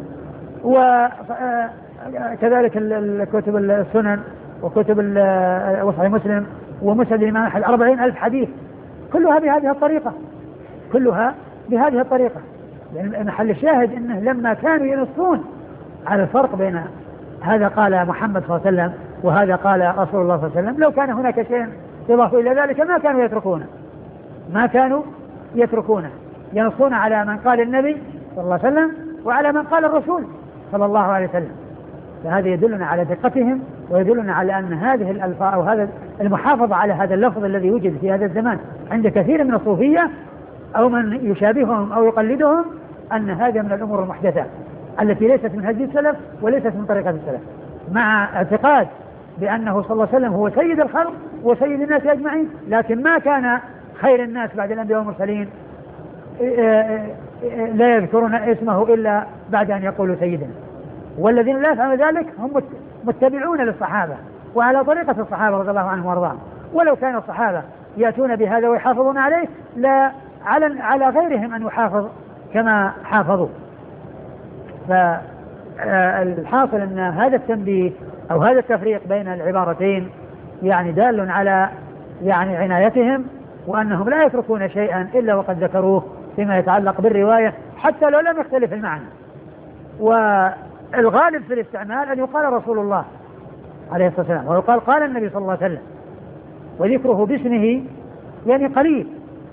وكذلك كتب السنن وكتب وصحيح مسلم ومسند الإمام أحمد 40,000 حديث كلها بهذه الطريقة، كلها بهذه الطريقة. لأن محل الشاهد أنه لما كانوا ينصون على الفرق بين هذا قال محمد صلى الله عليه وسلم وهذا قال رسول الله صلى الله عليه وسلم، لو كان هناك شيء يضاف إلى ذلك ما كانوا يتركونه ينصون على من قال النبي صلى الله عليه وسلم وعلى من قال الرسول صلى الله عليه وسلم. فهذا يدلنا على دقتهم ويدلنا على أن هذه الألفاظ أو هذا المحافظة على هذا اللفظ الذي يوجد في هذا الزمان عند كثير من الصوفية أو من يشابههم أو يقلدهم، أن هذا من الأمور المحدثة التي ليست من هدي السلف وليست من طريقة السلف، مع اعتقاد بأنه صلى الله عليه وسلم هو سيد الخلق وسيد الناس أجمعين، لكن ما كان خير الناس بعد الأنبياء والمرسلين لا يذكرون اسمه إلا بعد أن يقولوا سيدنا. والذين لا يفعلون ذلك هم متبعون للصحابة وعلى طريقة الصحابة رضي الله عنهم وارضاهم، ولو كان الصحابة يأتون بهذا ويحافظون عليه لا على غيرهم أن يحافظ كما حافظوا. فالحاصل أن هذا التنبيه أو هذا التفريق بين العبارتين يعني دال على يعني عنايتهم، وأنهم لا يتركون شيئا إلا وقد ذكروه فيما يتعلق بالرواية حتى لو لم يختلف المعنى. والغالب في الاستعمال أن يقال رسول الله عليه الصلاة والسلام ويقال قال النبي صلى الله عليه وسلم، وذكره باسمه يعني قليل،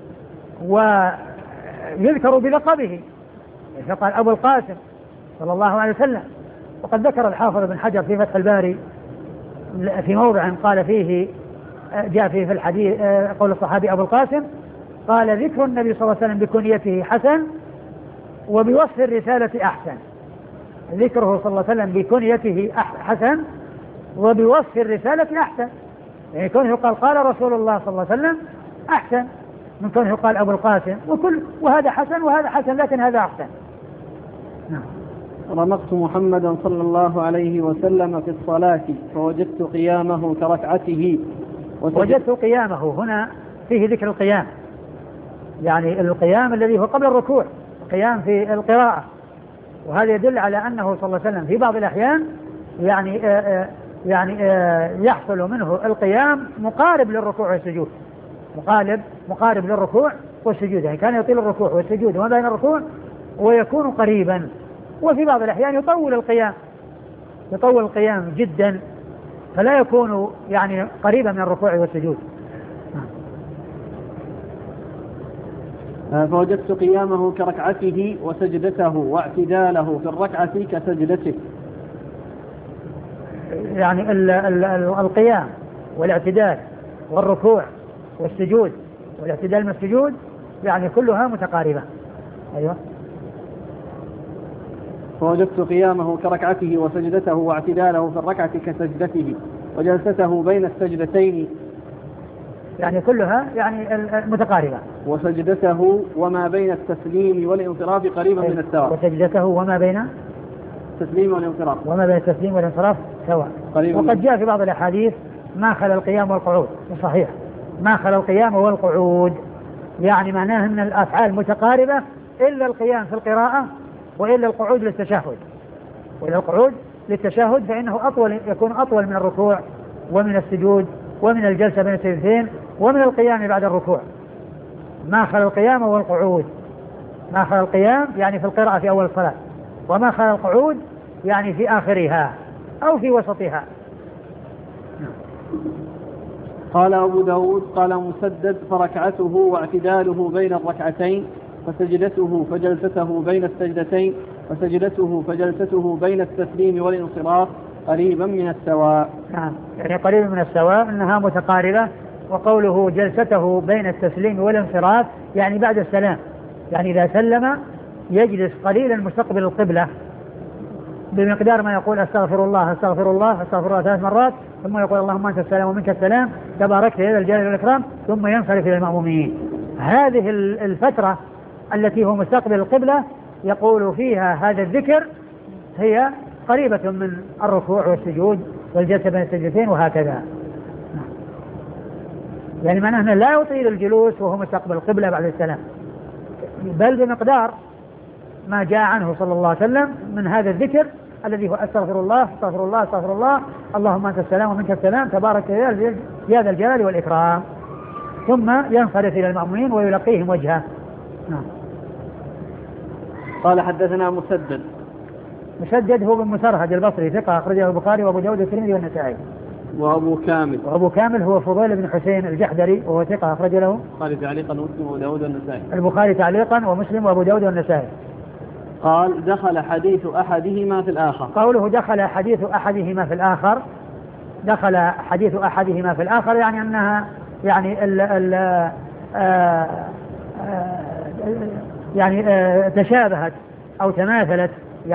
ويذكر بلقبه فقال أبو القاسم صلى الله عليه وسلم. وقد ذكر الحافظ بن حجر في فتح الباري في موضع قال فيه جاء فيه في الحديث قول الصحابي أبو القاسم، قال ذكر النبي صلى الله عليه وسلم بكنيته حسن وبوصف الرسالة أحسن. ذكره صلى الله عليه وسلم بكنيته حسن وبوصف الرسالة أحسن، يعني كونه قال رسول الله صلى الله عليه وسلم أحسن من كونه قال أبو القاسم، وهذا حسن وهذا حسن لكن هذا أحسن. رمقت محمدا صلى الله عليه وسلم في الصلاة فوجدت قيامه كركعته. وجدت قيامه هنا فيه ذكر القيام، يعني القيام الذي هو قبل الركوع، القيام في القراءة، وهذا يدل على أنه صلى الله عليه وسلم في بعض الأحيان يعني يحصل منه القيام مقارب للركوع والسجود، مقارب للركوع والسجود، يعني كان يطيل الركوع والسجود وما بين الركوع ويكون قريبا. وفي بعض الأحيان يطول القيام جدا فلا يكون يعني قريبا من الركوع والسجود. فوجدت قيامه كركعته وسجدته واعتداله في الركعة كسجدته. يعني القيام والاعتدال والركوع والسجود والاعتدال من السجود يعني كلها متقاربة. أيوة. فوجدت قيامه كركعته وسجدته واعتداله في الركعة كسجدته وجلسته بين السجدتين يعني كلها يعني متقاربة. وسجدته وما بين التسليم والانصراف قريبا من السواء. وسجدته وما بين التسليم والانصراف سواء. وقد جاء في بعض الأحاديث ما خلا القيام والقعود، صحيح، ما خلا القيام والقعود، يعني معناه أن الأفعال متقاربة إلا القيام في القراءة وإلا القعود للتشهد. وإلا القعود للتشهد فإنه يكون أطول من الركوع ومن السجود ومن الجلسة بين السجدتين ومن القيام بعد الركوع. ما خلا القيام والقعود، ما خلا القيام يعني في القراءة في أول الصلاة، وما خلا القعود يعني في آخرها أو في وسطها. قال أبو داود قال مسدد فركعته واعتداله بين الركعتين فسجدته فجلسته بين السجدتين وسجدته فجلسته بين التسليم والانصراف قريبا من السواء. نعم، يعني قريبا من السواء أنها متقاربة. وقوله جلسته بين التسليم والانصراف يعني بعد السلام، يعني إذا سلم يجلس قليلا مستقبل القبلة بمقدار ما يقول أستغفر الله 3 مرات ثم يقول اللهم أنت السلام ومنك السلام تباركت يا ذا الجلال والإكرام، ثم ينصرف إلى المأمومين. هذه الفترة التي هو مستقبل القبلة يقول فيها هذا الذكر هي قريبة من الركوع والسجود والجلسة بين السجدتين وهكذا. يعني معناه أنه لا يطيل الجلوس وهو مستقبل القبلة بعد السلام، بل بمقدار ما جاء عنه صلى الله عليه وسلم من هذا الذكر الذي هو استغفر الله استغفر الله استغفر الله، اللهم أنت السلام ومنك السلام تبارك يا ذا الجلال والإكرام، ثم ينصرف إلى المأمومين ويلقيهم وجهه. نعم. قال حدثنا مسدد هو بن مسرهد البصري ثقة أخرجه البخاري وأبو داود والترمذي والنسائي. وأبو كامل هو فضيل بن حسين الجحدري وهو ثقة أخرج له البخاري تعليقا ومسلم وأبو داود والنسائي. البخاري تعليقا ومسلم وأبو داود والنسائي. قال دخل حديث أحدهما في الآخر. قوله دخل حديث أحدهما في الآخر، دخل حديث أحدهما في الآخر يعني أنها يعني تشابهت أو تماثلت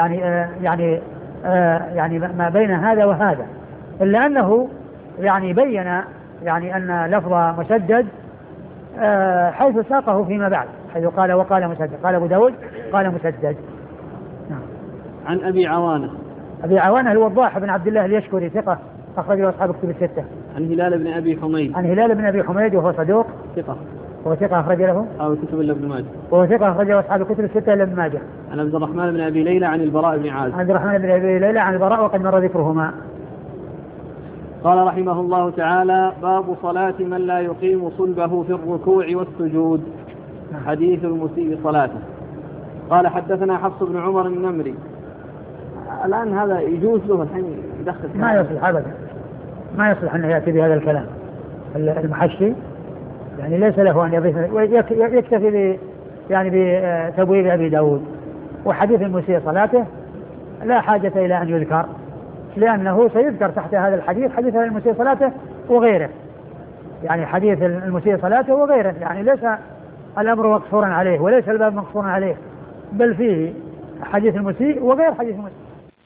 يعني ما بين هذا وهذا، إلا أنه يعني بين يعني أن لفظ مسدد حيث ساقه فيما بعد، حيث قال وقال مسدد، قال أبو داود قال مسدد. عن أبي عوانة الوضاح بن عبد الله اليشكري ثقة أخرج له أصحاب كتب الستة. عن هلال بن أبي حميد وهو صدوق ثقة أخرج له أو كتب ابن ماجه، وهو ثقة أخرج له أصحاب الكتب الستة إلا ابن ماجه. عن عبد الرحمن بن أبي ليلى عن البراء بن عازب وقد مر ذكرهما. قال رحمه الله تعالى باب صلاة من لا يقيم صلبه في الركوع والسجود، حديث المسيء صلاته. قال حدثنا حفص بن عمر النمري. الآن هذا يجوز له الحين يدخل؟ ما يصلح أبدا، ما يصلح أنه يأتي بهذا الكلام المحشي، يعني ليس له أن يضيف، يكتفي يعني بتبويب أبي داود. وحديث المسيء صلاته لا حاجة إلى أن يذكر، لأنه سيذكر تحت هذا الحديث حديث المسيء صلاته وغيره، يعني حديث المسيء صلاته وغيره، يعني ليس الأمر مقصورا عليه وليس الباب مقصورا عليه، بل فيه حديث المسيء وغير حديث المسيء،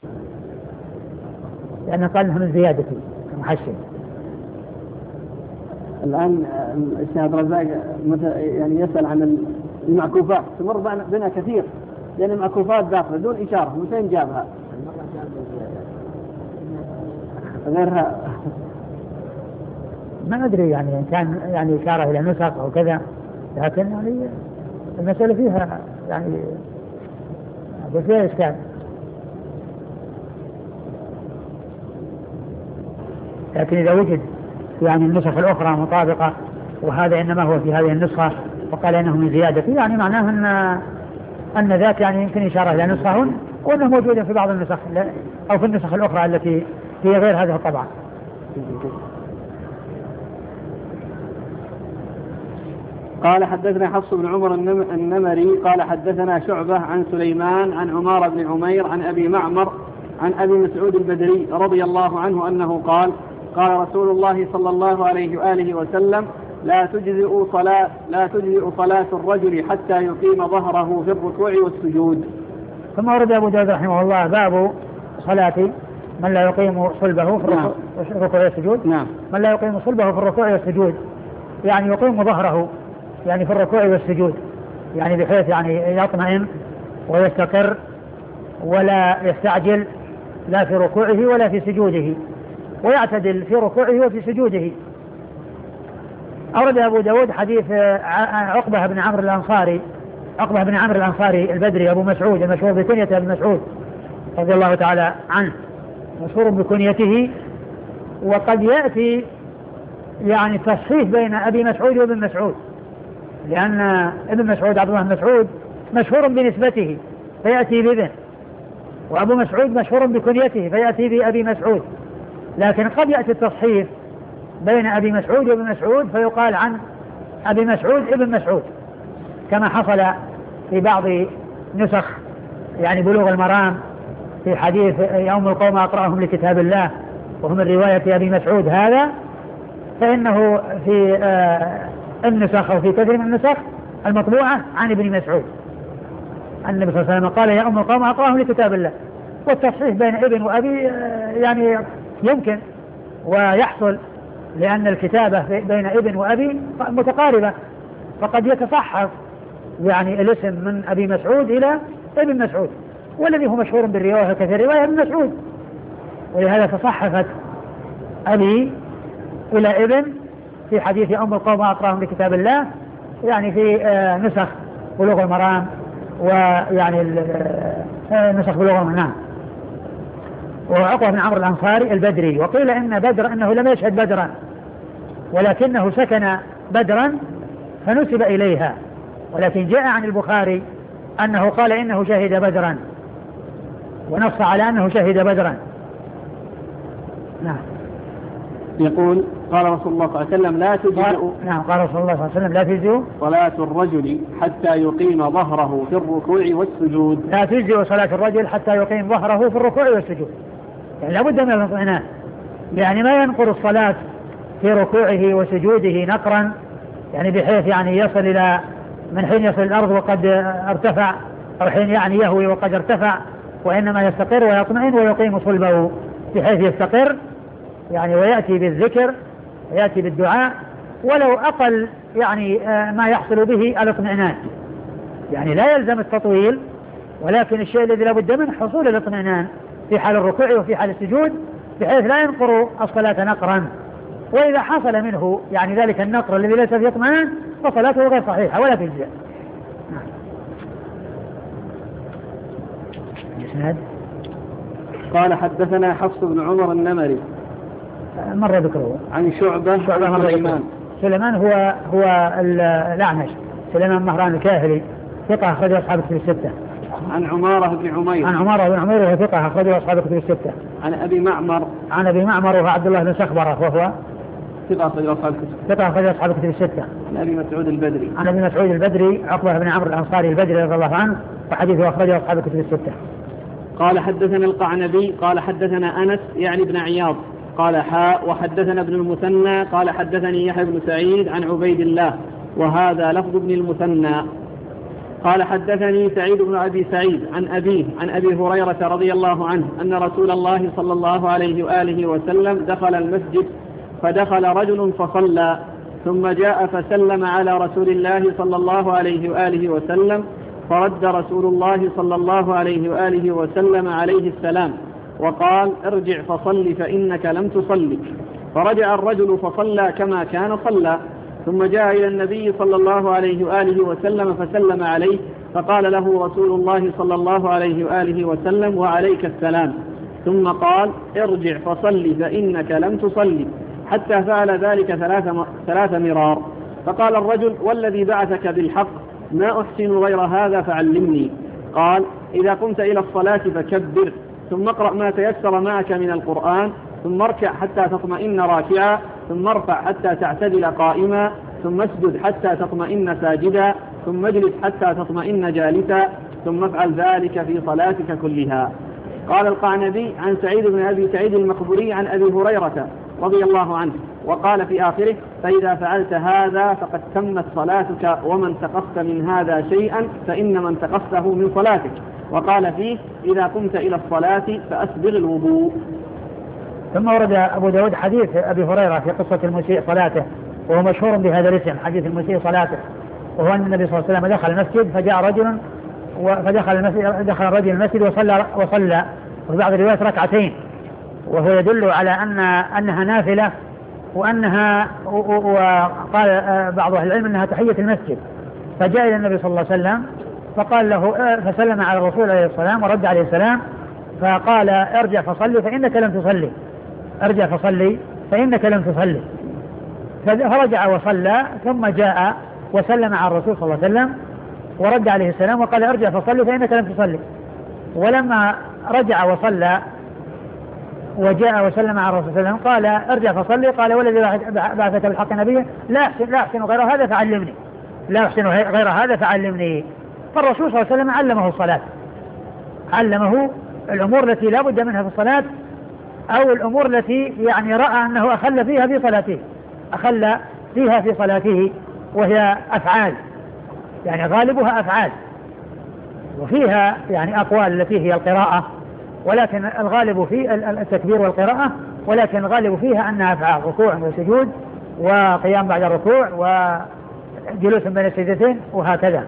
لأنه قال انه من زيادة المحشي. الآن الشيخ عبد الرزاق يعني يسأل عن المعكوفات، تمر بنا كثير، يعني المعكوفات داخل دون إشارة، من فين جابها؟ غيرها ما أدري، يعني إن كان يعني إشارة إلى نسخ أو كذا، لكن يعني المسألة فيها يعني فيها إشكال. لكن إذا وجد يعني النسخ الأخرى مطابقة وهذا إنما هو في هذه النسخة وقال إنه من زيادة، يعني معناه أن ذاك يعني يمكن إشارة إلى نسخة وأنه موجود في بعض النسخ أو في النسخ الأخرى التي هي غير هذه الطبعة. قال حدثنا حفص بن عمر النمري قال حدثنا شعبة عن سليمان عن عمار بن عمير عن أبي معمر عن أبي مسعود البدري رضي الله عنه أنه قال قال رسول الله صلى الله عليه وآله وسلم لا تجزئ صلاة الرجل حتى يقيم ظهره في الركوع والسجود. ثم ورد أبو داود رحمه الله باب صلاة من لا يقيم صلبه في الركوع والسجود. نعم. من لا يقيم صلبه في الركوع والسجود يعني يقيم ظهره يعني في الركوع والسجود، يعني بحيث يعني يطمئن ويستقر ولا يستعجل لا في ركوعه ولا في سجوده، ويعتدل في ركوعه وفي سجوده. أورد أبو داود حديث عقبة بن عمرو الأنصاري البدري أبو مسعود المشهور بكنيته أبو مسعود رضي الله تعالى عنه، مشهور بكنيته. وقد يأتي يعني تصحيح بين أبي مسعود وابن مسعود، لأن ابن مسعود عبد الله بن مسعود مشهور بنسبته فيأتي بابن، وأبو مسعود مشهور بكنيته فيأتي بأبي مسعود، لكن قد يأتي التصحيح بين أبي مسعود وابن مسعود فيقال عن أبي مسعود ابن مسعود، كما حصل في بعض نسخ يعني بلوغ المرام في حديث يوم القوم أقرأهم لكتاب الله وهم من رواية أبي مسعود هذا، فإنه في النسخ أو في كثير من النسخ المطبوعة عن ابن مسعود النبي صلى الله عليه وسلم قال يا أم القوم أقرأهم لكتاب الله. والتصحيح بين ابن وأبي يعني يمكن، ويحصل لأن الكتابة بين ابن وأبي متقاربة، فقد يتصحف يعني الاسم من أبي مسعود إلى ابن مسعود، والذي هو مشهور بالرواية كثير رواية ابن مسعود، ولهذا تصحفت أبي إلى ابن في حديث أم القوم أقرأهم بكتاب الله، يعني في نسخ بلوغ المرام، ويعني نسخ بلوغ المرام. وعقبة بن عمرو الأنصاري البدري، وقيل إن بدر أنه لم يشهد بدرا ولكنه سكن بدرا فنسب إليها، ولكن جاء عن البخاري أنه قال إنه شهد بدرا ونص على أنه شهد بدرا. نعم. يقول قال رسول الله صلى الله عليه وسلم لا تجزئ. نعم، قال رسول الله صلى الله عليه وسلم لا تجزئ صلاة الرجل حتى يقيم ظهره في الركوع والسجود. لا تجزئ صلاة الرجل حتى يقيم ظهره في الركوع والسجود، يعني لابد من الاطمئنان، يعني ما ينقر الصلاة في ركوعه وسجوده نقرا، يعني بحيث يعني يصل إلى من حين يصل الأرض وقد ارتفع، أو حين يعني يهوي وقد ارتفع، وإنما يستقر ويطمئن ويقيم صلبه بحيث يستقر يعني، ويأتي بالذكر ويأتي بالدعاء، ولو أقل يعني ما يحصل به الاطمئنان، يعني لا يلزم التطويل، ولكن الشيء الذي لا بد منه حصول الاطمئنان في حال الركوع وفي حال السجود بحيث لا ينقر الصلاة نقرا، وإذا حصل منه يعني ذلك النقر الذي ليس فيه اطمئنان فصلاته غير صحيحة ولا تجزئ. قال حدثنا حفص بن عمر النمري مرة ذكره عن شعبة سليمان هو الأعمش، سليمان مهران الكاهلي ثقة أخرجه أصحاب الكتب الستة. عن عمارة بن عمير وهو ثقة أخرجه أصحاب الكتب الستة. عن أبي معمر وهو عبد الله بن سخبرة وهو ثقة أخرجه أصحاب الكتب الستة. عن أبي مسعود البدري عقبة بن عمرو الأنصاري البدري رضي الله عنه، وحديثه أخرجه أصحاب الكتب الستة. قال حدثنا القعنبي قال حدثنا أنس يعني بن عياض قال حاء وحدثنا ابن المثنى قال حدثني يحيى بن سعيد عن عبيد الله وهذا لفظ ابن المثنى. قال حدثني سعيد بن أبي سعيد عن أبيه عن أبي هريرة رضي الله عنه أن رسول الله صلى الله عليه وآله وسلم دخل المسجد فدخل رجل فصلى ثم جاء فسلم على رسول الله صلى الله عليه وآله وسلم فرد رسول الله صلى الله عليه وآله وسلم عليه السلام وقال ارجع فصل فإنك لم تصلي. فرجع الرجل فصلى كما كان صلى، ثم جاء إلى النبي صلى الله عليه وآله وسلم فسلم عليه فقال له رسول الله صلى الله عليه وآله وسلم وعليك السلام، ثم قال ارجع فصل فإنك لم تصلي، حتى فعل ذلك ثلاث مرار. فقال الرجل والذي بعثك بالحق ما أحسن غير هذا فعلمني. قال إذا قمت إلى الصلاة فكبر، ثم اقرأ ما تيسر معك من القرآن، ثم اركع حتى تطمئن راكعا، ثم ارفع حتى تعتدل قائما، ثم اسجد حتى تطمئن ساجدا، ثم اجلس حتى تطمئن جالسا، ثم افعل ذلك في صلاتك كلها. قال القعنبي عن سعيد بن أبي سعيد المقبوري عن أبي هريرة رضي الله عنه، وقال في آخره فإذا فعلت هذا فقد تمت صلاتك، ومن تقصت من هذا شيئا فإن من تقصته من صلاتك. وقال فيه إذا قمت إلى الصلاة فأسبغ الوضوء. ثم ورد أبو داود حديث أبي هريرة في قصة المسيء صلاته، وهو مشهور بهذا الاسم حديث المسيء صلاته، وهو أن النبي صلى الله عليه وسلم دخل المسجد فجاء رجل دخل الرجل المسجد وصلى وفي بعض الروايات ركعتين، وهو يدل على أنها نافلة، وأنها وقال بعض أهل العلم أنها تحية المسجد. فجاء إلى النبي صلى الله عليه وسلم فقال له فسلم على الرسول عليه السلام ورد عليه السلام، فقال ارجع فصلي فإنك لم تصلي، ارجع فصلي فإنك لم تصلي. فرجع وصلى، ثم جاء وسلم على الرسول صلى الله عليه وسلم ورد عليه السلام وقال ارجع فصلي فإنك لم تصلي. ولما رجع وصلى وجاء وسلم على الرسول صلى الله عليه وسلم قال ارجع فصلي، قال والذي بعثك بالحق نبيا لا أحسن غير هذا فعلمني، لا أحسن غير هذا فعلمني. فالرسول صلى الله عليه وسلم علمه الصلاة، علمه الأمور التي لا بد منها في الصلاة، أو الأمور التي يعني رأى أنه أخل فيها في صلاته، وهي أفعال، يعني غالبها أفعال، وفيها يعني أقوال التي هي القراءة، ولكن الغالب في التكبير والقراءة ولكن الغالب فيها أنها أفعال ركوع وسجود وقيام بعد الركوع وجلوس بين السجدتين وهكذا.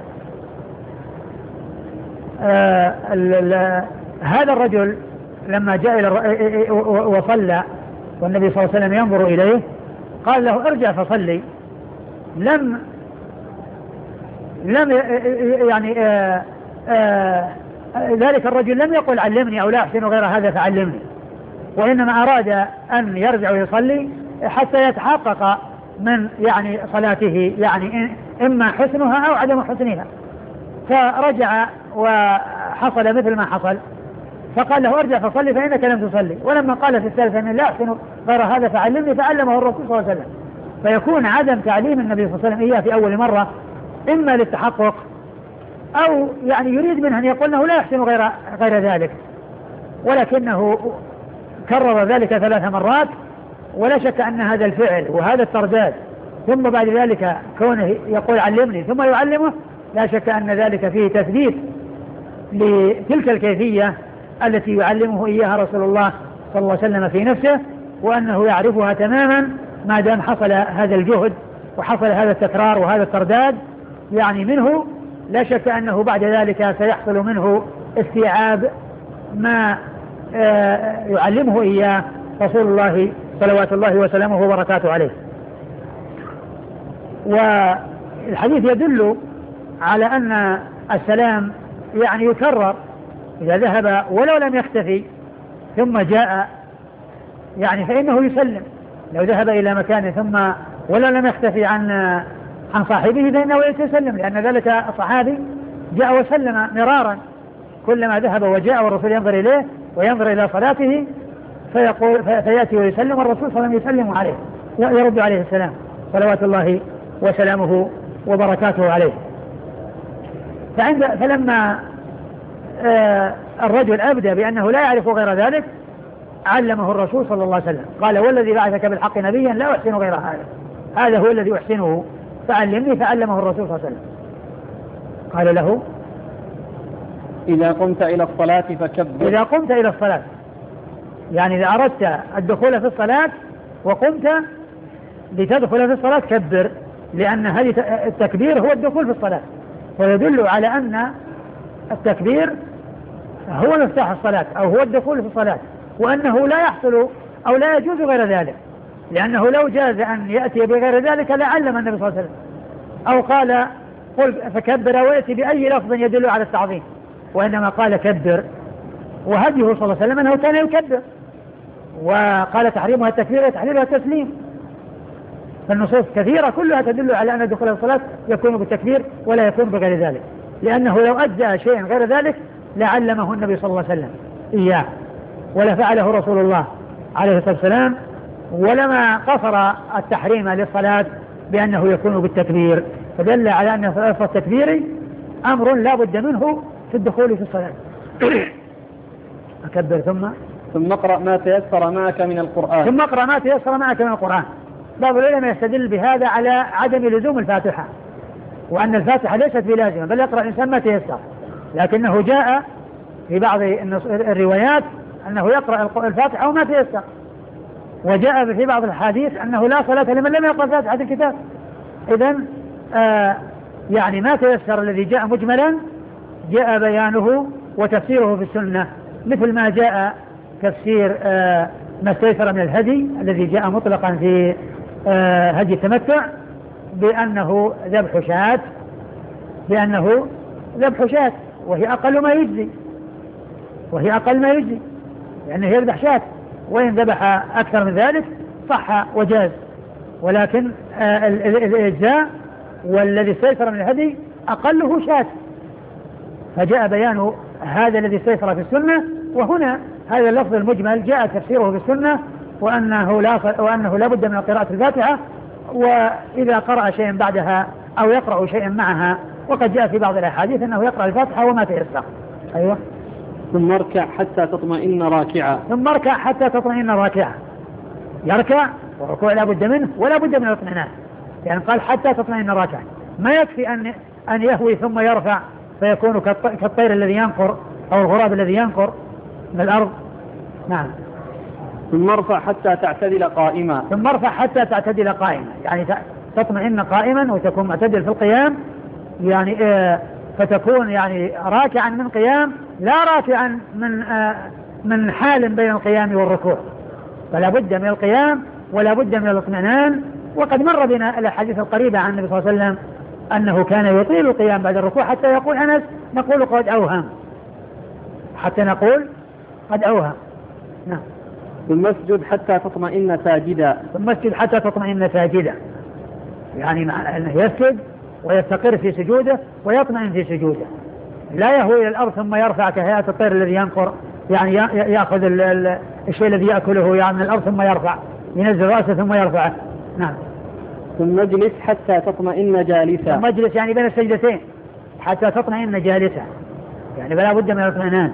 هذا الرجل لما جاء وصلى والنبي صلى الله عليه وسلم ينظر إليه قال له ارجع فصلي. لم يعني ذلك الرجل لم يقل علمني أو لا أحسن غير هذا فعلمني، وإنما أراد أن يرجع ويصلي حتى يتحقق من يعني صلاته يعني إما حسنها أو عدم حسنها. فرجع وحصل مثل ما حصل، فقال له ارجع فصلي فإنك لم تصلي. ولما قال في الثالثة أن لا أحسن غير هذا فعلمني فعلمه الرسول صلى الله عليه وسلم. فيكون عدم تعليم النبي صلى الله عليه وسلم إياه في أول مرة إما للتحقق أو يعني يريد منه أن يقول أنه لا يحسن غير ذلك، ولكنه كرر ذلك 3 مرات. ولا شك أن هذا الفعل وهذا الترداد ثم بعد ذلك كونه يقول علمني ثم يعلمه لا شك أن ذلك فيه تثبيت لتلك الكيفية التي يعلمه إياها رسول الله صلى الله عليه وسلم في نفسه، وأنه يعرفها تماما ما دام حصل هذا الجهد وحصل هذا التكرار وهذا الترداد يعني منه. لا شك أنه بعد ذلك سيحصل منه استيعاب ما يعلمه إياه رسول الله صلوات الله وسلامه وبركاته عليه. والحديث يدل على أن السلام يعني يكرر إذا ذهب ولو لم يختفي ثم جاء يعني فإنه يسلم. لو ذهب إلى مكان ثم ولو لم يختفي عن صاحبه فإنه يتسلم، لأن ذلك الصحابي جاء وسلم مرارا كلما ذهب وجاء والرسول ينظر إليه وينظر إلى صلاته فيأتي ويسلم والرسول صلى الله عليه وسلم يسلم عليه يرد عليه السلام صلوات الله وسلامه وبركاته عليه. فلما الرجل أبدى بأنه لا يعرف غير ذلك علمه الرسول صلى الله عليه وسلم قال والذي بعثك بالحق نبيا لا أحسن غير هذا هو الذي أحسنه فعلمني فعلمه الرسول صلى الله عليه وسلم. قال له إذا قمت إلى الصلاة فكبر. إذا قمت إلى الصلاة يعني إذا أردت الدخول في الصلاة وقمت لتدخل في الصلاة كبر، لأن هذه التكبير هو الدخول في الصلاة، ويدل على أن التكبير هو مفتاح الصلاة أو هو الدخول في الصلاة، وأنه لا يحصل أو لا يجوز غير ذلك، لأنه لو جاز أن يأتي بغير ذلك لعلم النبي صلى الله عليه وسلم أو قال قل فكبر ويأتي بأي لفظ يدل على التعظيم، وإنما قال كبر. وهديه صلى الله عليه وسلم أنه كان يكبر، وقال تحريمها التكبير وتحليلها التسليم. فالنصوص كثيرة كلها تدل على أن دخول الصلاة يكون بالتكبير ولا يكون بغير ذلك، لأنه لو أجزأ شيئا غير ذلك لعلمه النبي صلى الله عليه وسلم إياه ولا فعله رسول الله عليه الصلاة والسلام، ولما قصر التحريم للصلاة بأنه يكون بالتكبير، فدل على أن لفظ التكبير أمر لا بد منه في الدخول في الصلاة. أكبر ثم اقرأ ما تيسر معك من القرآن. ثم اقرأ ما تيسر معك من القرآن. بعض العلماء يستدل بهذا على عدم لزوم الفاتحة، وأن الفاتحة ليست بلازمة بل يقرأ الإنسان ما تيسر، لكنه جاء في بعض الروايات أنه يقرأ الفاتحة وما تيسر، وجاء في بعض الحديث أنه لا صلاة لمن لم يقرأ فاتحة الكتاب. إذن يعني ما تيسر الذي جاء مجملا جاء بيانه وتفسيره في السنة، مثل ما جاء تفسير ما استيسر من الهدي الذي جاء مطلقا في هدي التمتع بأنه ذبح شاة وهي أقل ما يجزي لأنه يذبح شاة، وإن ذبح أكثر من ذلك صح وجاز، ولكن الإجزاء والذي استيسر من الهدي أقله شاة. فجاء بيان هذا الذي استيسر في السنة، وهنا هذا اللفظ المجمل جاء تفسيره في السنة وأنه لا بد من قراءة الفاتحة، وإذا قرأ شيئا بعدها أو يقرأ شيئا معها، وقد جاء في بعض الأحاديث أنه يقرأ الفاتحة وما تيسر. أيوة. ثم اركع حتى تطمئن راكعا. يركع وركوع لا بد منه ولا بد من الاطمئنان، يعني قال حتى تطمئن راكعا، ما يكفي أن يهوي ثم يرفع فيكون كالطير الذي ينقر أو الغراب الذي ينقر من الأرض. نعم. ثم ارفع حتى تعتدل قائما. ثم ارفع حتى تعتدل قائما، يعني تطمئن قائما وتكون معتدل في القيام، يعني فتكون يعني راكعا من قيام، لا راكعا من حال بين القيام والركوع، فلا بد من القيام ولا بد من الاطمئنان. وقد مر بنا الأحاديث القريبة عن النبي صلى الله عليه وسلم أنه كان يطيل القيام بعد الركوع حتى يقول أنس نقول قد أوهم، حتى نقول قد أوهم. نعم. ثم اسجد حتى تطمئن ساجدا. ثم اسجد حتى تطمئن ساجدا، يعني مع أنه يسجد ويستقر في سجوده ويطمئن في سجوده، لا يهوي إلى الأرض ثم يرفع كهيئة الطير الذي ينقر، يعني يأخذ الشيء الذي يأكله يعني من الأرض ثم يرفع، ينزل رأسه ثم يرفعه. نعم. ثم اجلس حتى تطمئن جالسا. ثم اجلس يعني بين السجدتين حتى تطمئن جالسا، يعني فلا بد من الاطمئنان.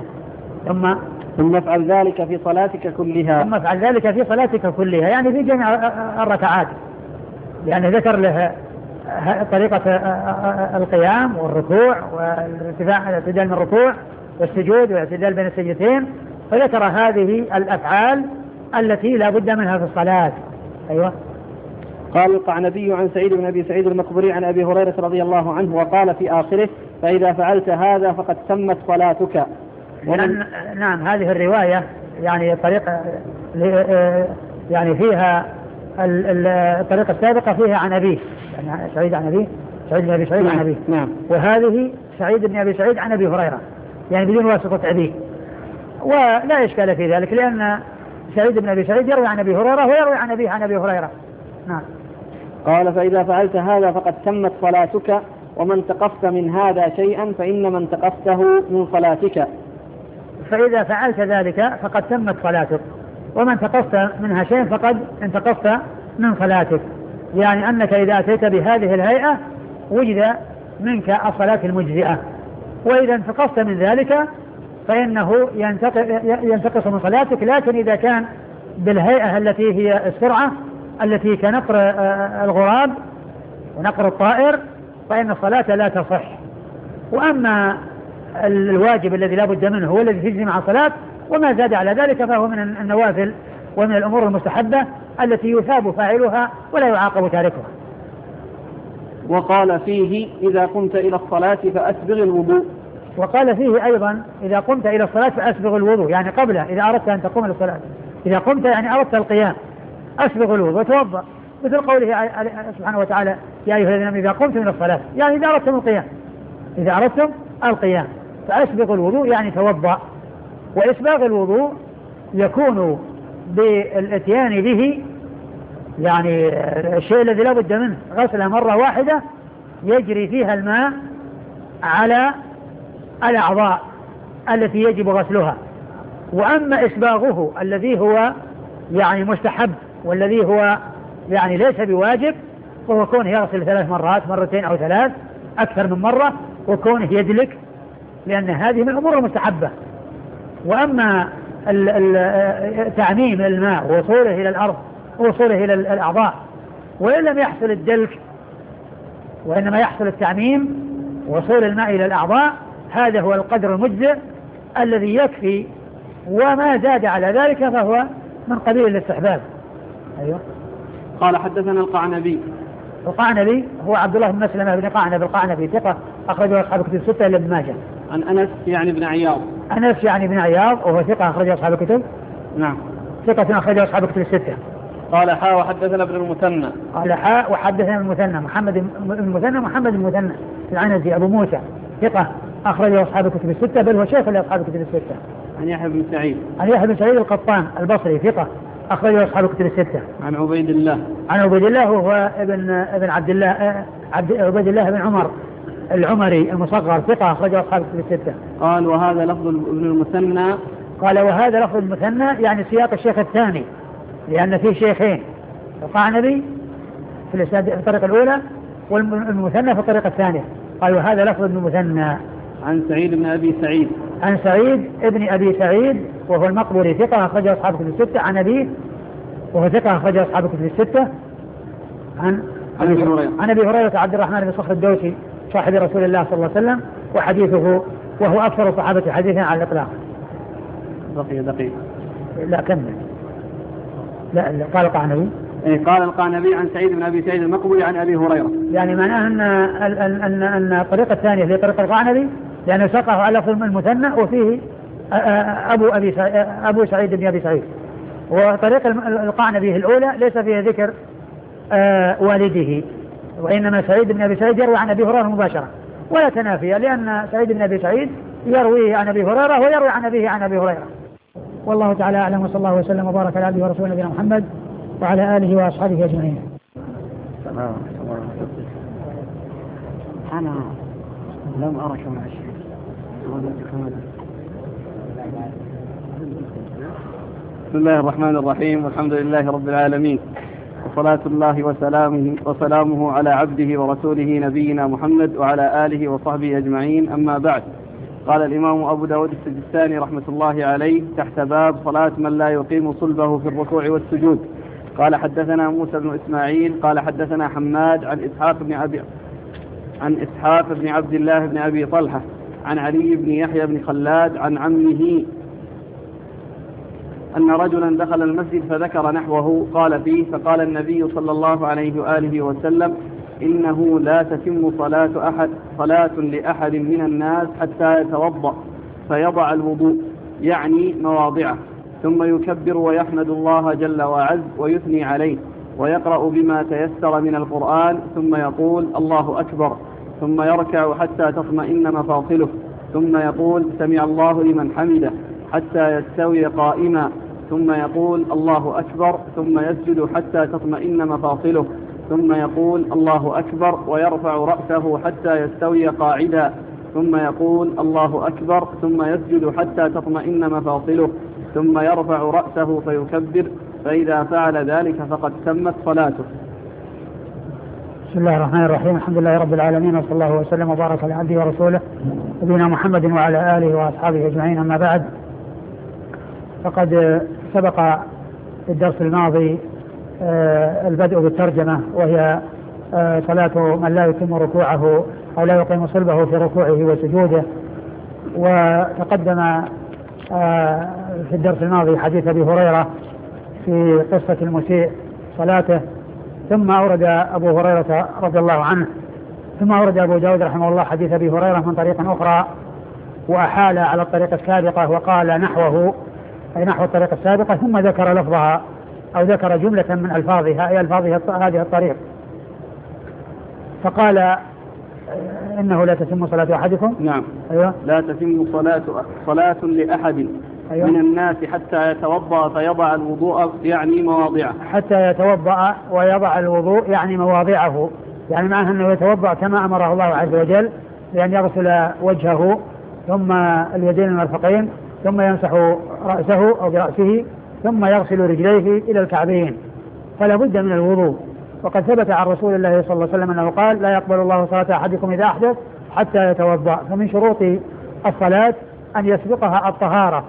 ثم افعل ذلك في صلاتك كلها. ثم افعل ذلك في صلاتك كلها، يعني في جميع الركعات، يعني ذكر له طريقة القيام والركوع والاعتدال من الركوع والسجود والاعتدال بين السجدتين، فذكر هذه الأفعال التي لا بد منها في الصلاة. أيوة. قال القعنبي عن سعيد بن أبي سعيد المقبري عن أبي هريرة رضي الله عنه وقال في آخره فإذا فعلت هذا فقد تمت صلاتك. نعم، هذه الرواية يعني طريقة يعني فيها الطريقة السابقة فيها عن أبيه، يعني سعيد عن أبيه، سعيد بن أبي سعيد عن أبيه. نعم. وهذه سعيد بن أبي سعيد عن أبي هريرة، يعني بدون واسطة أبيه، ولا إشكال في ذلك لأن سعيد بن أبي سعيد يروي عن أبي هريرة ويروي عن أبيه عن أبي هريرة. نعم. قال فإذا فعلت هذا فقد تمت صلاتك ومن تقصت من هذا شيئا فإن من تقصته من صلاتك. فإذا فعلت ذلك فقد تمت صلاتك، ومن تقصت منها شيئا فقد انتقصت من صلاتك، يعني أنك إذا أتيت بهذه الهيئة وجد منك الصلاة المجزئة، وإذا انتقصت من ذلك فإنه ينتقص من صلاتك. لكن إذا كان بالهيئة التي هي السرعة التي كنقر الغراب ونقر الطائر فإن الصلاة لا تصح. وأما الواجب الذي لا بد منه هو الذي تجزي مع الصلاة، وما زاد على ذلك فهو من النوافل ومن الأمور المستحبة التي يثاب فاعلها ولا يعاقب تاركها. وقال فيه إذا قمت إلى الصلاة فأسبغ الوضوء. وقال فيه أيضا إذا قمت إلى الصلاة فأسبغ الوضوء، يعني قبل إذا أردت أن تقوم إلى الصلاة، إذا قمت يعني أردت القيام أسبغ الوضوء وتوضأ، مثل قوله سبحانه وتعالى يا أيها الذين آمنوا إذا قمتم إلى الصلاة، يعني إذا أردتم القيام، إذا أردتم القيام فأسبغ الوضوء يعني توضأ. وإسباغ الوضوء يكون بالاتيان به، يعني الشيء الذي لا بد منه غسله مرة واحدة يجري فيها الماء على الأعضاء التي يجب غسلها. وأما إسباغه الذي هو يعني مستحب والذي هو يعني ليس بواجب فهو كونه يغسل 3 مرات، مرتين أو 3 أكثر من مرة، وكونه يدلك، لأن هذه من الأمور المستحبة. وأما تعميم الماء ووصوله إلى الأرض ووصوله إلى الأعضاء وإن لم يحصل الدلك وإنما يحصل التعميم ووصول الماء إلى الأعضاء، هذا هو القدر المجزئ الذي يكفي، وما زاد على ذلك فهو من قبيل الاستحباب. أيوة. قال حدثنا القعنبي. القعنبي هو عبد الله بن مسلمة بن قعنب القعنبي ثقة أخرجه أصحاب الكتب 6 إلا ابن ماجه. عن أنس يعني بن عياض. أنس يعني بن عياض وهو ثقة أخرجه أصحاب الكتب. نعم. ثقة أخرجه أصحاب الكتب 6. قال حاء وحدثنا ابن المثنى. قال حاء وحدثنا ابن المثنى محمد بن المثنى محمد بن المثنى العنزي أبو موسى ثقة أخرجه أصحاب الكتب 6 بل هو شيخ لأصحاب الكتب 6. عن يحيى بن سعيد. عن يحيى بن سعيد القطان البصري ثقة أخرجه أصحاب الكتب 6. عن عبيد الله. عن عبيد الله وهو ابن عبد الله عبيد الله بن عمر العمري المصغر ثقة أخرجه أصحاب الكتب 6. قال وهذا لفظ ابن المثنى. قال وهذا لفظ المثنى يعني سياق الشيخ الثاني، لأن فيه شيخين، القعنبي في الطريقة الأولى والمثنى في الطريقة الثانية. قال وهذا لفظ ابن المثنى. عن سعيد بن أبي سعيد. عن سعيد ابن أبي سعيد وهو المقبري ثقة أخرجه أصحاب الكتب 6. عن أبيه وهو ثقة أخرجه أصحاب الكتب 6. عن أبي هريرة عبد الرحمن بن صخر الدوسي صاحب رسول الله صلى الله عليه وسلم، وحديثه وهو أكثر الصحابة حديثا على الإطلاق. دقيقة لا كمل. لا قال القعنبي. قال القعنبي عن سعيد بن أبي سعيد المقبري عن أبي هريرة. يعني معناه أن الطريقة الثانية هي طريقة القعنبي لأنه ساقه على لفظ المثنى وفيه أبو سعيد بن أبي سعيد. وطريق القعنبي الأولى ليس فيها ذكر والده، وإنما سعيد بن أبي سعيد يروي عن أبي هريرة مباشرة ولا تنافي، لأن سعيد بن أبي سعيد يروي عن أبي هريرة ويروي عن أبيه عن أبي هريرة. والله تعالى أعلم، وصلى الله وسلم وبارك على عبده ورسوله نبينا محمد وعلى آله وأصحابه أجمعين. أنا لم أرك مع الشيخ. بسم الله الرحمن الرحيم، والحمد لله رب العالمين، وصلاة الله وسلامه على عبده ورسوله نبينا محمد وعلى آله وصحبه أجمعين، أما بعد. قال الإمام أبو داود السجستاني رحمة الله عليه تحت باب صلاة من لا يقيم صلبه في الركوع والسجود. قال حدثنا موسى بن إسماعيل قال حدثنا حماد عن إسحاق بن عبد الله بن أبي طلحة عن علي بن يحيى بن خلاد عن عمه أن رجلا دخل المسجد فذكر نحوه قال فيه: فقال النبي صلى الله عليه وآله وسلم: إنه لا تتم صلاة لأحد من الناس حتى يتوضأ فيضع الوضوء، يعني مواضعه، ثم يكبر ويحمد الله جل وعز ويثني عليه ويقرأ بما تيسر من القرآن، ثم يقول: الله أكبر، ثم يركع حتى تطمئن مفاصله، ثم يقول: سمع الله لمن حمده، حتى يستوي قائما، ثم يقول: الله أكبر، ثم يسجد حتى تطمئن مفاصله، ثم يقول: الله أكبر، ويرفع رأسه حتى يستوي قاعدا، ثم يقول: الله أكبر، ثم يسجد حتى تطمئن مفاصله، ثم يرفع رأسه فيكبر، فإذا فعل ذلك فقد تمت صلاته. بسم الله الرحمن الرحيم، الحمد لله رب العالمين، وصلى الله وسلم وبارك على عبده ورسوله نبينا محمد وعلى آله وأصحابه أجمعين، أما بعد. فقد سبق في الدرس الماضي البدء بالترجمة، وهي صلاة من لا يتم ركوعه أو لا يقيم صلبه في ركوعه وسجوده. وتقدم في الدرس الماضي حديث أبي هريرة في قصة المسيء صلاته، ثم أورد أبو هريرة رضي الله عنه، ثم أورد أبو داود رحمه الله حديث أبي هريرة من طريق أخرى، وأحال على الطريقة السابقة وقال نحوه أي نحو الطريقة السابقة، ثم ذكر لفظها أو ذكر جملة من ألفاظها أي ألفاظ هذه الطريق، فقال إنه لا تتم صلاة أحدكم. نعم. أيوة. لا تتم صلاة لأحد. أيوة. من الناس حتى يتوضأ فيضع الوضوء، يعني مواضعه. حتى يتوضأ ويضع الوضوء يعني مواضعه، يعني معناه أنه يتوضأ كما أمره الله عز وجل، بأن يغسل وجهه ثم اليدين المرفقين، ثم يمسح رأسه أو برأسه، ثم يغسل رجليه إلى الكعبين، فلا بد من الوضوء. وقد ثبت عن رسول الله صلى الله عليه وسلم أنه قال: لا يقبل الله صلاة أحدكم إذا أحدث حتى يتوضأ. فمن شروط الصلاة أن يسبقها الطهارة،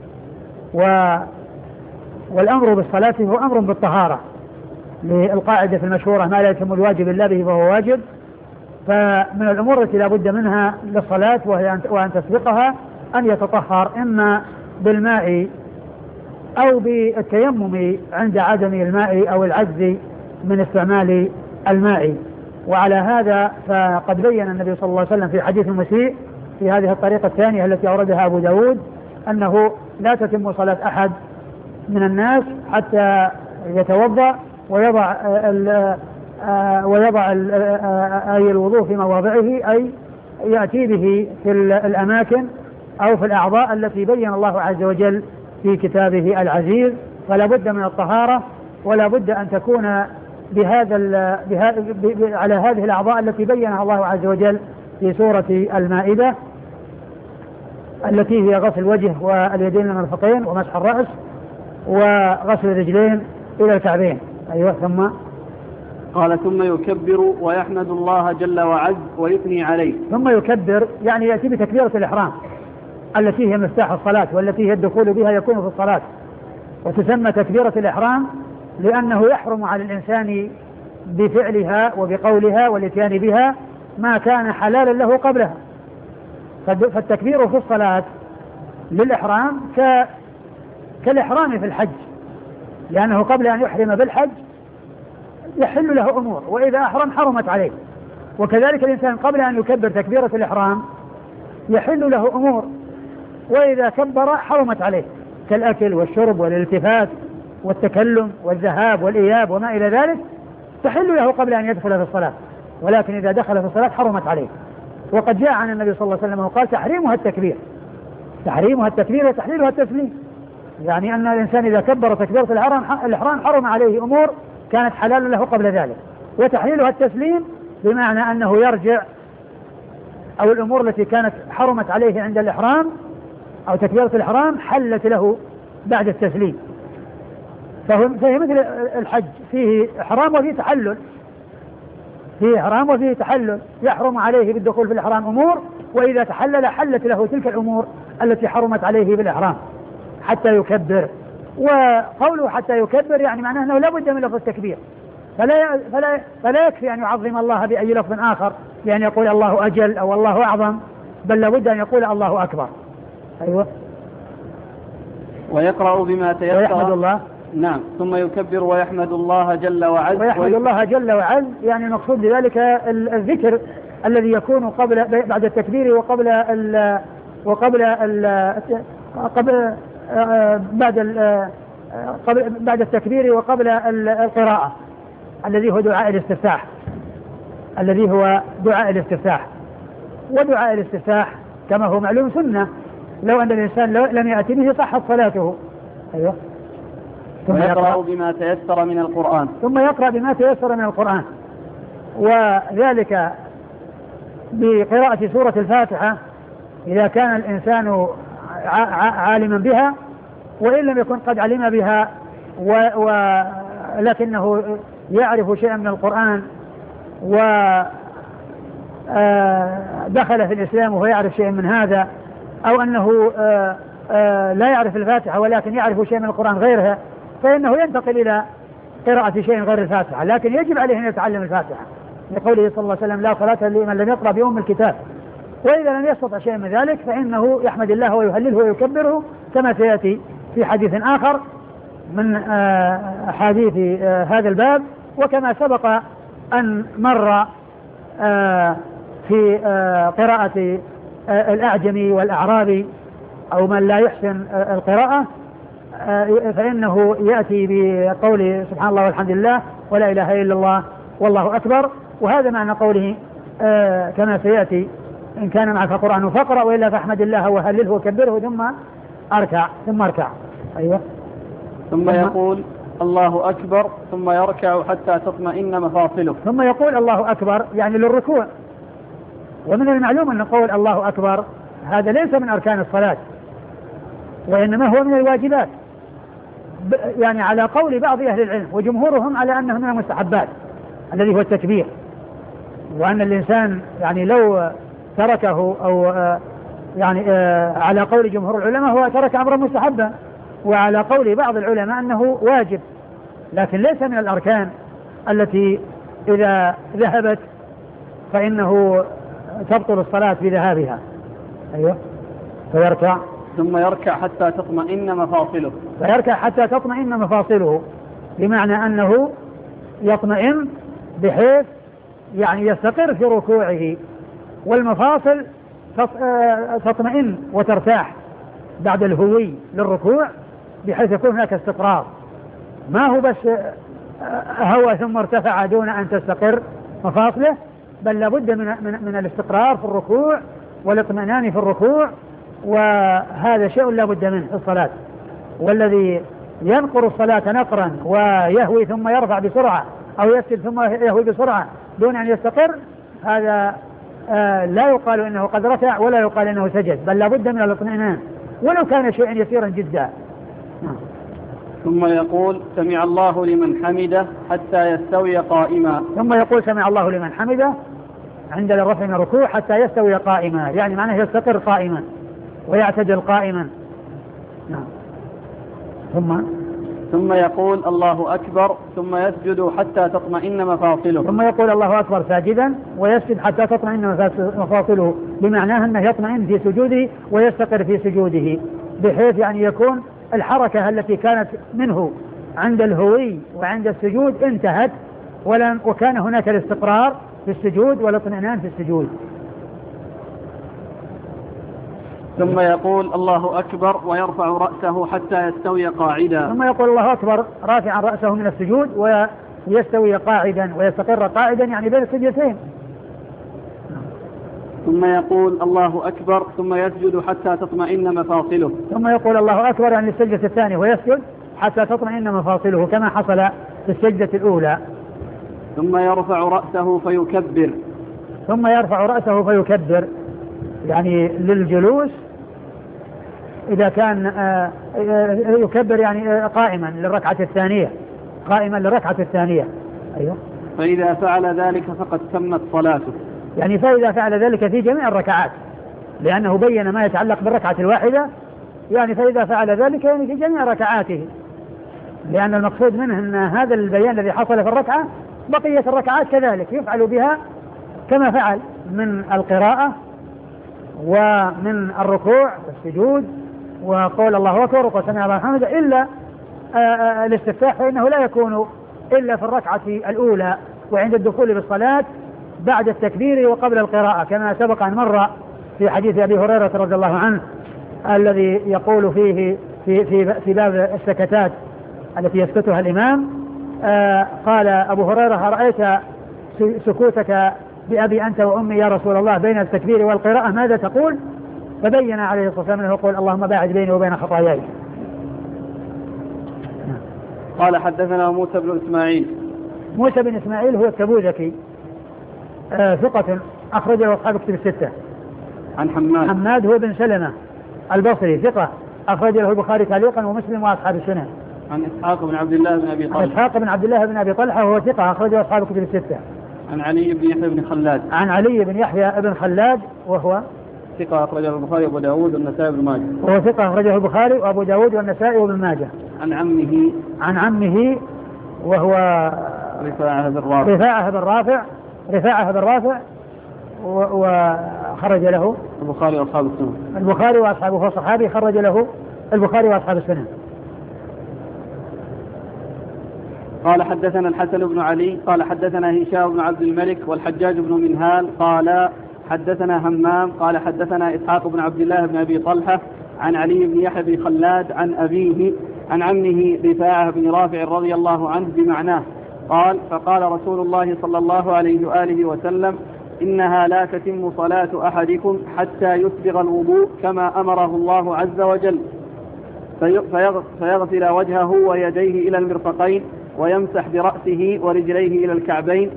والأمر بالصلاة هو أمر بالطهارة، للقاعدة المشهورة: ما لا يتم الواجب إلا به فهو واجب. فمن الأمور التي لا بد منها للصلاة وأن تسبقها أن يتطهر، إما بالماء أو بالتيمم عند عدم الماء أو العجز من استعمال الماء. وعلى هذا فقد بين النبي صلى الله عليه وسلم في حديث المسيء في هذه الطريقة الثانية التي أوردها أبو داود أنه لا تتم صلاة أحد من الناس حتى يتوضأ ويضع أي الوضوء في مواضعه، أي يأتي به في الأماكن أو في الأعضاء التي بين الله عز وجل في كتابه العزيز. فلا بد من الطهارة، ولا بد أن تكون على هذه الأعضاء التي بينها الله عز وجل في سورة المائدة، التي هي غسل الوجه واليدين المرفقين ومسح الرأس وغسل الرجلين إلى الكعبين. أيوة. قال: ثم يكبر ويحمد الله جل وعز ويثني عليه. ثم يكبر يعني يأتي بتكبيرة الإحرام التي هي مفتاح الصلاة والتي هي الدخول بها يكون في الصلاة، وتسمى تكبيرة الإحرام لأنه يحرم على الإنسان بفعلها وبقولها والاتيان بها ما كان حلالا له قبلها. فالتكبير في الصلاة للإحرام كالإحرام في الحج، لأنه قبل أن يحرم بالحج يحل له أمور، وإذا أحرم حرمت عليه. وكذلك الإنسان قبل أن يكبر تكبيرة الإحرام يحل له أمور، وإذا كبر حرمت عليه، كالأكل والشرب والالتفات والتكلم والذهاب والإياب وما إلى ذلك، تحل له قبل أن يدخل في الصلاة، ولكن إذا دخل في الصلاة حرمت عليه. وقد جاء عن النبي صلى الله عليه وسلم وقال تحريمها التكبير، تحريمها التكبير وتحليلها التسليم، يعني أن الإنسان إذا كبر تكبيرة الإحرام حرم عليه أمور كانت حلالا له قبل ذلك. وتحليلها التسليم بمعنى أنه يرجع، أو الأمور التي كانت حرمت عليه عند الإحرام أو تكبيرة الإحرام حلت له بعد التسليم. فهي مثل الحج، فيه إحرام وفيه تحلل، فيه إحرام وفيه تحلل، يحرم عليه بالدخول في الإحرام أمور، وإذا تحلل حلت له تلك الأمور التي حرمت عليه بالإحرام حتى يكبر. وقوله حتى يكبر يعني معناه أنه لا بد من لفظ التكبير، فلا يكفي أن يعظم الله بأي لفظ آخر، بأن يقول الله أجل أو الله أعظم، بل لا بد أن يقول الله أكبر. أيوة. ويقرأ بما تيسر ويحمد الله. نعم. ثم يكبر ويحمد الله جل وعز. ويحمد الله جل وعز يعني المقصود بذلك الذكر الذي يكون بعد التكبير بعد التكبير وقبل القراءة، الذي هو دعاء الاستفتاح. ودعاء الاستفتاح كما هو معلوم سنة، لو أن الإنسان لم يأتي به صحت صلاته. أيوة. ثم يقرأ بما تيسر من القرآن. وذلك بقراءة سورة الفاتحة إذا كان الإنسان عالما بها، وإن لم يكن قد علم بها ولكنه يعرف شيئا من القرآن ودخل في الإسلام وهو يعرف شيئا من هذا، أو أنه لا يعرف الفاتحة ولكن يعرف شيئا من القرآن غيرها، فإنه ينتقل إلى قراءة شيء غير الفاتحة، لكن يجب عليه أن يتعلم الفاتحة، لقوله صلى الله عليه وسلم لا صلاة لمن لم يقرأ بأم الكتاب. وإذا لم يستطع شيء من ذلك فإنه يحمد الله ويهلله ويكبره، كما سيأتي في حديث آخر من أحاديث هذا الباب، وكما سبق أن مر في قراءة الأعجمي والأعرابي أو من لا يحسن القراءة، فإنه يأتي بقوله سبحان الله والحمد لله ولا إله إلا الله والله أكبر، وهذا معنى قوله كما سيأتي إن كان معك قرآن فاقرأ وإلا فاحمد الله وهلله وكبره ثم اركع. أيوة. ثم يقول الله أكبر ثم يركع حتى تطمئن مفاصله. ثم يقول الله أكبر يعني للركوع. ومن المعلوم أن قول الله أكبر هذا ليس من أركان الصلاة، وإنما هو من الواجبات، يعني على قول بعض أهل العلم وجمهورهم على أنه من المستحبات الذي هو التكبير، وأن الإنسان يعني لو تركه أو يعني على قول جمهور العلماء هو ترك أمرا مستحبا، وعلى قول بعض العلماء أنه واجب، لكن ليس من الأركان التي إذا ذهبت فإنه تبطل الصلاة بذهابها. أيوة. فيركع ثم يركع حتى تطمئن مفاصله. فيركع حتى تطمئن مفاصله بمعنى أنه يطمئن بحيث يعني يستقر في ركوعه، والمفاصل تطمئن وترتاح بعد الهوي للركوع بحيث يكون هناك استقرار، ما هو بس هوى ثم ارتفع دون أن تستقر مفاصله، بل لابد من الاستقرار في الركوع والاطمئنان في الركوع، وهذا شيء لابد منه في الصلاة. والذي ينقر الصلاة نقرا ويهوي ثم يرفع بسرعة أو يسجد ثم يهوي بسرعة دون أن يستقر، هذا لا يقال إنه قد ركع ولا يقال إنه سجد، بل لابد من الاطمئنان ولو كان شيئا يسيرا جدا. ثم يقول سمع الله لمن حمده حتى يستوي قائما. ثم يقول سمع الله لمن حمده عند الرفع من الركوع حتى يستوي قائما، يعني معناه يستقر قائما ويعتدل قائما. ثم يقول الله أكبر ثم يسجد حتى تطمئن مفاصله. ثم يقول الله أكبر ساجدا ويسجد حتى تطمئن مفاصله، بمعناه أنه يطمئن في سجوده ويستقر في سجوده، بحيث يعني يكون الحركة التي كانت منه عند الهوي وعند السجود انتهت، وكان هناك الاستقرار في السجود والاطمئنان في السجود. ثم يقول الله أكبر ويرفع رأسه حتى يستوي قاعدا. ثم يقول الله أكبر رافعا رأسه من السجود ويستوي قاعدا ويستقر قاعدا، يعني بين السجدتين. ثم يقول الله أكبر ثم يسجد حتى تطمئن مفاصله. ثم يقول الله أكبر يعني السجدة الثانية ويسجد حتى تطمئن مفاصله كما حصل في السجدة الأولى. ثم يرفع رأسه فيكبر. ثم يرفع رأسه فيكبر يعني للجلوس إذا كان يكبر يعني قائما للركعة الثانية، قائما للركعة الثانية. أيوه. فإذا فعل ذلك فقد تمت صلاته، يعني فإذا فعل ذلك في جميع الركعات، لأنه بين ما يتعلق بالركعة الواحدة، يعني فإذا فعل ذلك يعني في جميع ركعاته، لأن المقصود منه أن هذا البيان الذي حصل في الركعة بقية الركعات كذلك يفعل بها كما فعل من القراءة ومن الركوع والسجود وقول الله أكبر وقول سمع الله حمده، إلا الاستفتاح فإنه لا يكون إلا في الركعة الأولى وعند الدخول بالصلاة بعد التكبير وقبل القراءة، كما سبق أن مر في حديث أبي هريرة رضي الله عنه الذي يقول فيه في باب السكتات التي يسكتها الإمام. قال أبو هريرة: أرأيت سكوتك بأبي أنت وأمي يا رسول الله بين التكبير والقراءة ماذا تقول؟ فبين عليه الصلاة والسلام أنه يقول: اللهم باعد بيني وبين خطاياي. قال حدثنا موسى بن إسماعيل. موسى بن إسماعيل هو التبوذكي ثقة أخرج له أصحاب كتب الستة. عن حماد هو بن سلمة البصري ثقة أخرج له البخاري تعليقا ومسلم وأصحاب السنن. عن إسحاق بن عبد الله بن أبي طلحة. إسحاق بن عبد الله بن أبي طلحة وهو ثقة أخرج له أصحاب كتب الستة. عن علي بن يحيى بن خلاد. عن علي بن يحيى بن خلاد وهو ثقة أخرجه البخاري وأبو داود والنسائي وابن ماجه. وهو ثقة أخرجه البخاري وأبو داود والنسائي وابن ماجه. عن عمه وهو رفاعة بن رافع وخرج له البخاري وأصحاب السنن. البخاري وأصحابه الصحابي خرج له البخاري وأصحاب السنن. قال حدثنا الحسن بن علي قال حدثنا هشام بن عبد الملك والحجاج بن منهال قال حدثنا همام قال حدثنا إسحاق بن عبد الله بن أبي طلحة عن علي بن يحيى بن خلاد عن أبيه عن عمه رفاعة بن رافع رضي الله عنه بمعناه قال: فقال رسول الله صلى الله عليه وآله وسلم: إنها لا تتم صلاة أحدكم حتى يسبغ الوضوء كما أمره الله عز وجل، فيغسل وجهه ويديه إلى المرفقين ويمسح برأسه ورجليه إلى الكعبين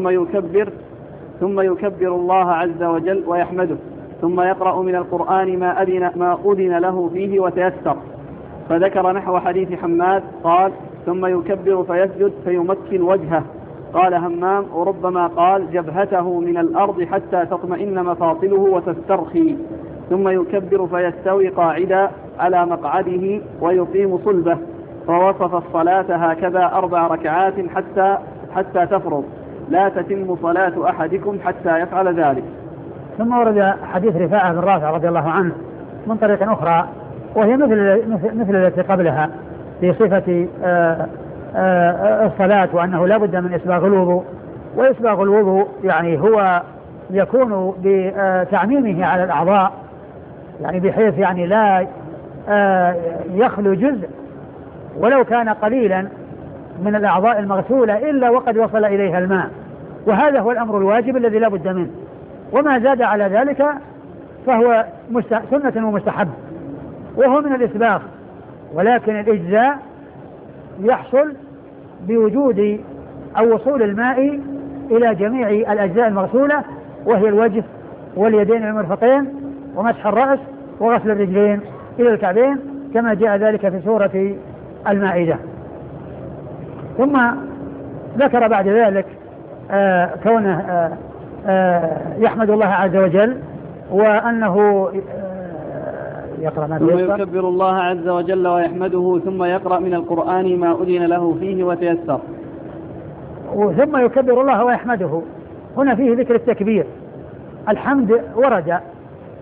ثم يكبر الله عز وجل ويحمده، ثم يقرأ من القرآن ما أذن له فيه وتيسر. فذكر نحو حديث حماد قال: ثم يكبر فيسجد فيمكن وجهه. قال همام: وربما قال جبهته من الأرض حتى تطمئن مفاصله وتسترخي، ثم يكبر فيستوي قاعدا على مقعده ويقيم صلبه. فوصف الصلاة هكذا 4 ركعات حتى تفرض، لا تتم صلاة أحدكم حتى يفعل ذلك. ثم ورد حديث رفاعة بن رافع رضي الله عنه من طريق أخرى وهي مثل التي قبلها في صفة الصلاة، وأنه لا بد من إسباغ الوضوء، وإسباغ الوضوء يعني هو يكون بتعميمه على الأعضاء، يعني بحيث يعني لا يخلو جزء ولو كان قليلا من الأعضاء المغسولة إلا وقد وصل إليها الماء، وهذا هو الأمر الواجب الذي لا بد منه، وما زاد على ذلك فهو سنة ومستحب وهو من الإسباغ، ولكن الإجزاء يحصل بوجود أو وصول الماء إلى جميع الأجزاء المغسولة، وهي الوجه واليدين إلى المرفقين ومسح الرأس وغسل الرجلين إلى الكعبين كما جاء ذلك في سورة المائدة. ثم ذكر بعد ذلك كونه يحمد الله عز وجل وأنه يقرأ ما ثم يكبر الله عز وجل ويحمده، ثم يقرأ من القرآن ما أذن له فيه وتيسر. ثم يكبر الله ويحمده، هنا فيه ذكر التكبير. الحمد ورد،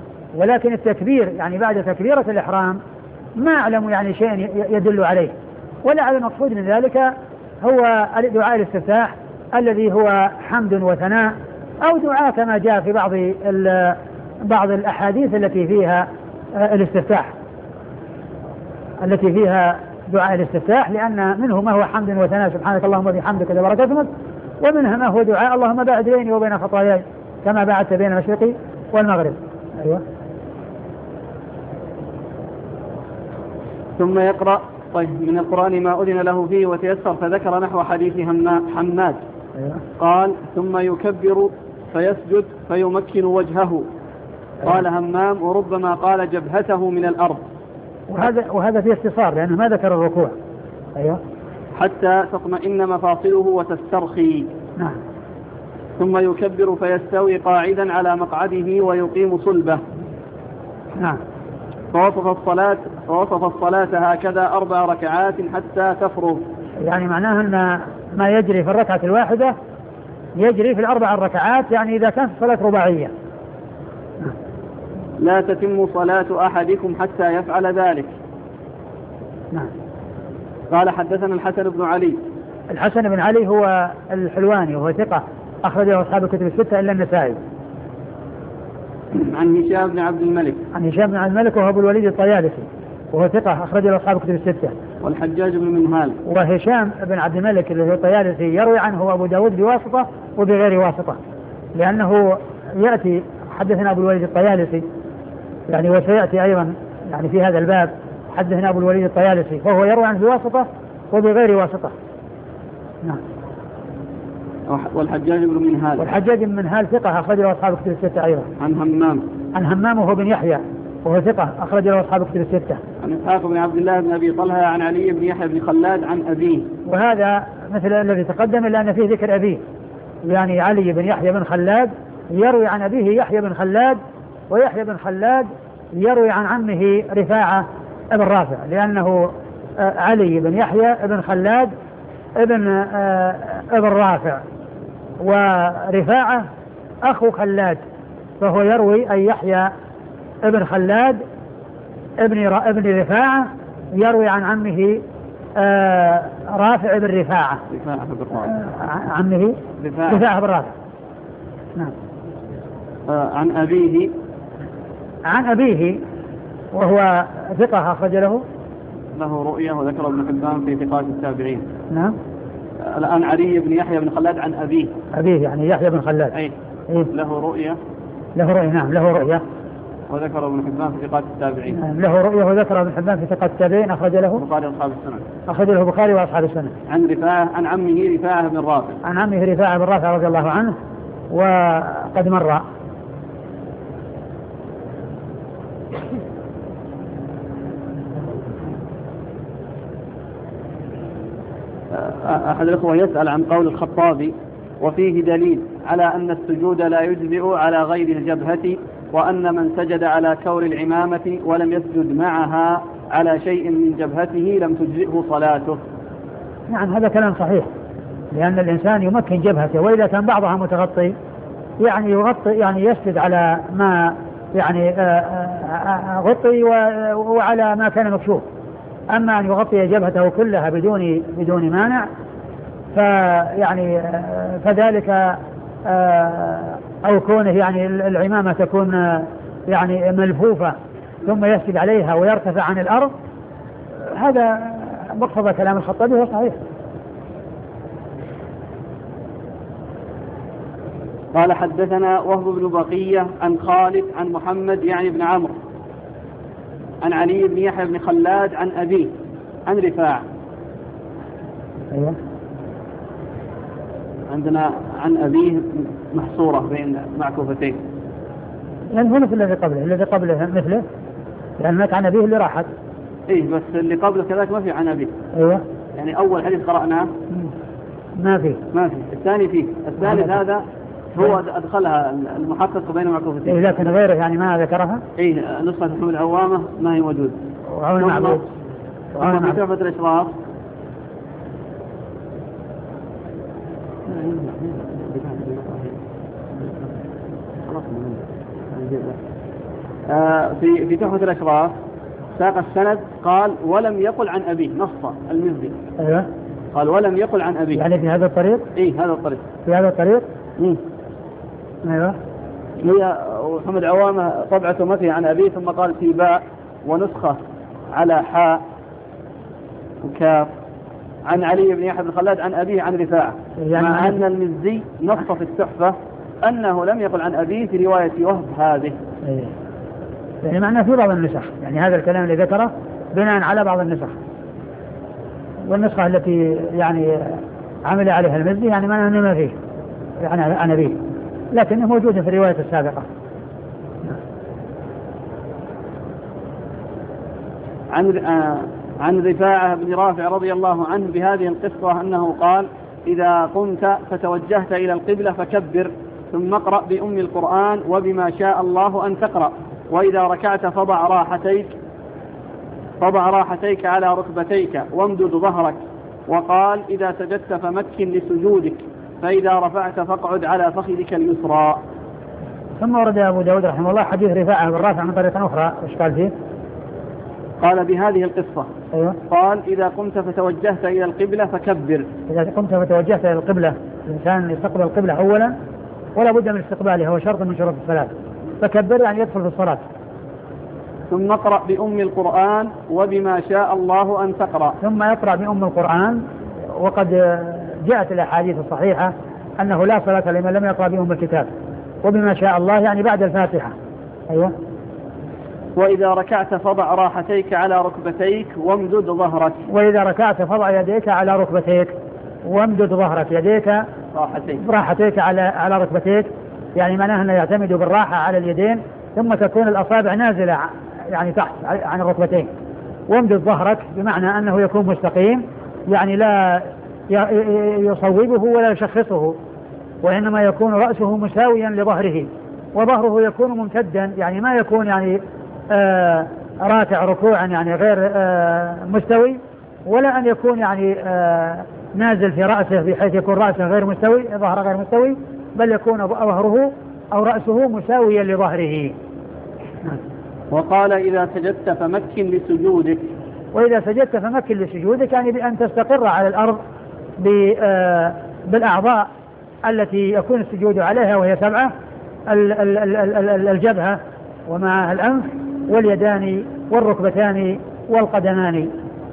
ولكن التكبير يعني بعد تكبيرة الإحرام ما أعلم يعني شيء يدل عليه، ولعل المقصود من ذلك هو دعاء الاستفتاح الذي هو حمد وثناء، أو دعاء كما جاء في بعض الأحاديث التي فيها الاستفتاح، التي فيها دعاء الاستفتاح، لأن منه ما هو حمد وثناء سبحانك اللهم وبحمدك تبارك اسمك، ومنها ما هو دعاء اللهم باعد بيني وبين خطاياي كما باعدت بين المشرق والمغرب. أيوة. ثم يقرأ طيب من القرآن ما أذن له فيه وتيسر، فذكر نحو حديث حماد. أيوة. قال ثم يكبر فيسجد فيمكن وجهه. قال همام وربما قال جبهته من الأرض. وهذا في اختصار لأنه ما ذكر الركوع. أيوة. حتى تطمئن مفاصله وتسترخي. نعم. ثم يكبر فيستوي قاعدا على مقعده ويقيم صلبه. نعم. فوصف الصلاة هكذا 4 ركعات حتى تفرغ. يعني معناه أن ما يجري في الركعة الواحدة يجري في 4 ركعات، يعني إذا كانت الصلاة رباعية. لا تتم صلاة أحدكم حتى يفعل ذلك. نعم. قال حدثنا الحسن بن علي. الحسن بن علي هو الحلواني وهو ثقة أخرجه أصحاب الكتب الستة إلا النسائي. عن هشام بن عبد الملك. عن هشام بن عبد الملك وهو أبو الوليد الطيالسي وهو ثقة أخرجه أصحاب الكتب الستة. والحجاج بن منهال. وهشام بن عبد الملك اللي هو الطيالسي يروي عنه أبو داود بواسطة وبغير واسطة، لأنه يأتي حدثنا أبو الوليد الطيالسي يعني، وسيأتي أيضا يعني في هذا الباب حدثنا أبو الوليد الطيالسي، فهو يروي عنه بواسطة وبغير واسطة. نعم. والحجاج بن منهال. والحجاج بن منهال ثقة أخرج له أصحاب الكتب الستة أيضا. عن همام وهو بن يحيى وهو ثقة أخرج له أصحاب الكتب الستة. عن إسحاق بن عبد الله بن أبي طلحة عن علي بن يحيى بن خلاد عن أبيه. وهذا مثل الذي تقدم إلا أن فيه ذكر أبيه، يعني علي بن يحيى بن خلاد يروي عن أبيه يحيى بن خلاد، ويحيى بن خلاد يروي عن عمه رفاعة ابن رافع، لأنه علي بن يحيى بن خلاد ابن رافع، ورفاعة أخو خلاد، فهو يروي أن يحيى ابن خلاد ابن رفاعة يروي عن عمه رافع بن رفاعة. عمه رفاعة بن رافع. نعم. عن أبيه وهو ثقة أخرج له رؤية وذكر ابن حبان في ثقات التابعين. نعم. الآن علي بن يحيى بن خلاد عن أبيه يعني يحيى بن خلاد. أي. له رؤية. نعم له رؤية وذكر ابن حبان في ثقات التابعين. نعم له رؤية وذكر ابن حبان في ثقات التابعين أخرج له البخاري وأصحاب السنن. أخرج له البخاري وأصحاب السنن. عن عمه رفاعة بن رافع. عن عمه رفاعة بن رافع رضي الله عنه وقد مر. أحد الأخوة يسأل عن قول الخطابي وفيه دليل على أن السجود لا يجزئ على غير الجبهة، وأن من سجد على كور العمامة ولم يسجد معها على شيء من جبهته لم تجزئه صلاته. نعم هذا كلام صحيح، لأن الإنسان يمكن جبهته، وإذا كان بعضها متغطي يعني يغطي يعني يسجد على ما يعني غطي وعلى ما كان مكشوف. أما أن يغطي جبهته كلها بدون مانع فيعني فذلك أو كونه يعني العمامة تكون يعني ملفوفة ثم يسجد عليها ويرتفع عن الأرض، هذا مقتضى كلام الخطابي هو صحيح. قال حدثنا وهب بن بقية عن خالد عن محمد يعني بن عمرو عن علي بن يحيى بن خلاد عن أبيه عن رفاعة. أيوة. عندنا عن أبيه محصورة بين معكوفتين، يعني هو مثل الذي قبله مثله، لأن مات عن أبيه اللي راحت. إيه بس اللي قبله كذلك ما في عن أبيه. أيوة. يعني أول حديث قرأناه ما في. الثاني فيه. الثالث هذا هو أدخلها المحقق بين معكوفتين. إيه لكن غيره يعني ما ذكرها. إيه نسخة محمد العوامة ما هي موجود. وعون معبود. في تحفة الإشراف في تحفة الأشراف ساق السند قال ولم يقل عن أبيه، نص المزي. أيوة. قال ولم يقل عن أبيه. يعني في هذا الطريق؟ إيه هذا الطريق. في هذا الطريق؟ أيوة. هي محمد عوامة طبعته مثل عن أبيه، ثم قال في باء ونسخة على حاء وكاف عن علي بن يحيى بن خلاد عن أبيه عن رفاعة، يعني مع أن المزي نص في التحفة أنه لم يقل عن أبيه في رواية وهب هذه. أيه. يعني معناه في بعض النسخ، يعني هذا الكلام اللي ذكره بناء على بعض النسخ، والنسخة التي يعني عمل عليها المزي يعني معناه أنه ما فيه يعني عن أبيه، لكنه موجود في الرواية السابقة. عن رفاعة بن رافع رضي الله عنه بهذه القصة أنه قال إذا قمت فتوجهت إلى القبلة فكبر، ثم اقرأ بأم القرآن وبما شاء الله أن تقرأ، وإذا ركعت فضع راحتيك على ركبتيك وامدد ظهرك، وقال إذا سجدت فمكن لسجودك، فإذا رفعت فاقعد على فخذك اليسرى. ثم ورد أبو داود رحمه الله حديث رفاعة بن رافع من طريقة أخرى، إيش قال فيه؟ قال بهذه القصة. أيوة. قال إذا قمت فتوجهت إلى القبلة فكبر. إذا قمت فتوجهت إلى القبلة، الإنسان يستقبل القبلة أولا ولا بد من استقبالها، هو شرط من شروط الصلاة، فكبر يعني يدخل في الصلاة. ثم اقرأ بأم القرآن وبما شاء الله أن تقرأ. ثم يقرأ بأم القرآن، وقد جاءت الأحاديث الصحيحة أنه لا صلاة لمن لم يقرأ بأم الكتاب، وبما شاء الله يعني بعد الفاتحة. أيوة. وإذا ركعت فضع راحتيك على ركبتيك وامدد ظهرك. وإذا ركعت فضع يديك على ركبتيك وامدد ظهرك، يديك راحتيك على ركبتيك، يعني معناه أنه يعتمد بالراحة على اليدين، ثم تكون الأصابع نازلة يعني تحت عن الركبتين. وامدد ظهرك بمعنى أنه يكون مستقيم، يعني لا يصوبه ولا يشخصه، وإنما يكون رأسه مساويا لظهره، وظهره يكون ممتدا، يعني ما يكون يعني راكع ركوعا يعني غير مستوي، ولا أن يكون يعني نازل في رأسه بحيث يكون رأسه غير مستوي، ظهره غير مستوي، بل يكون ظهره أو رأسه مساويا لظهره. وقال إذا سجدت فمكن لسجودك. وإذا سجدت فمكن لسجودك يعني بأن تستقر على الأرض بالأعضاء التي يكون السجود عليها، وهي 7: الجبهة ومع الأنف واليدان والركبتان والقدمان.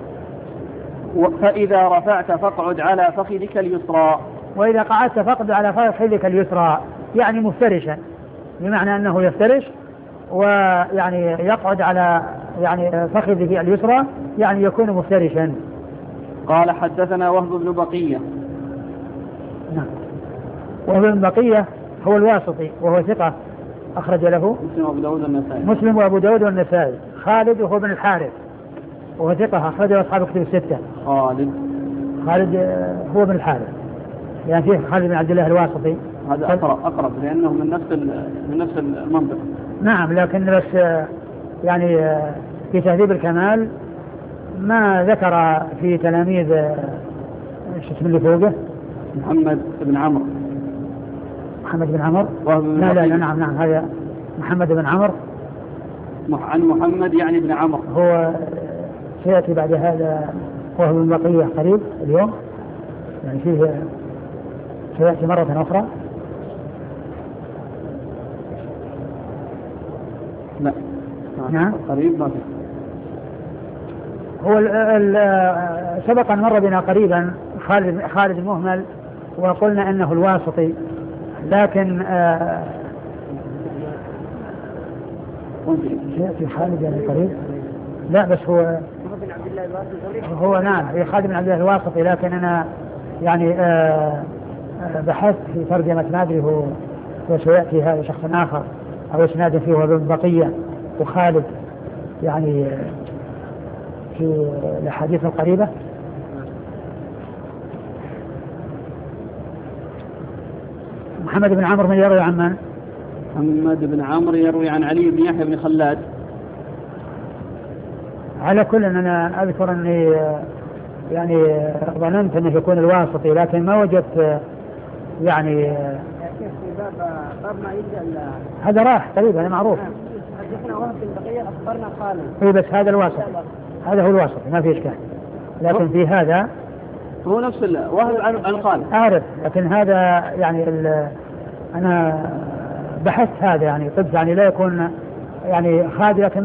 فإذا رفعت فاقعد على فخذك اليسرى. وإذا قعدت فاقعد على فخذك اليسرى، يعني مفترشا، بمعنى أنه يفترش ويعني يقعد على يعني فخذه اليسرى، يعني يكون مفترشا. قال حدثنا وهب بن بقية. نعم. وهب بن بقية هو الواسطي وهو ثقة، أخرج له مسلم وأبو داود والنسائي. خالد وهو بن الحارث وهو ثقة، أخرجه أصحاب كتب الستة. خالد هو بن الحارث، يعني فيه خالد بن عبد الله الواسطي، هذا أقرب لأنه من نفس المنطقة. نعم، لكن بس يعني في تهذيب الكمال ما ذكر في تلاميذ ايش اسم اللي فوقه؟ محمد بن عمرو. لا نعم هذا محمد بن عمرو عن محمد يعني بن عمرو. هو سيأتي بعد هذا وهو من بقية قريب اليوم، يعني فيه سيأتي مرة أخرى. لا نعم قريب ما فيه. هو سبق أن مر بنا قريبا خالد المهمل، وقلنا أنه الواسطي، لكن سيأتي خالد يعني قريب. لا بس هو نعم هي خالد بن عبد الله الواسطي، لكن أنا يعني بحثت في ترجمة ما أدري هو وسيأتي هذا شخص آخر أو اسناد فيه وابن بقية وخالد يعني في الأحاديث القريبة. محمد بن عمرو من يروي عن من؟ محمد بن عمرو يروي عن علي بن يحيى بن خلاد. على كل أنا أذكر أني يعني ظننت أنه يكون الواسطي، لكن ما وجدت يعني هذا راح تقريبا معروف. وهب في البقية أخبرنا خالد. إيه بس هذا الواسط، هذا هو الواسط ما في إشكال. لكن في هذا هو نفس وهب عن خالد. أعرف، لكن هذا يعني أنا بحثت هذا يعني قلت يعني لا يكون يعني خالد، لكن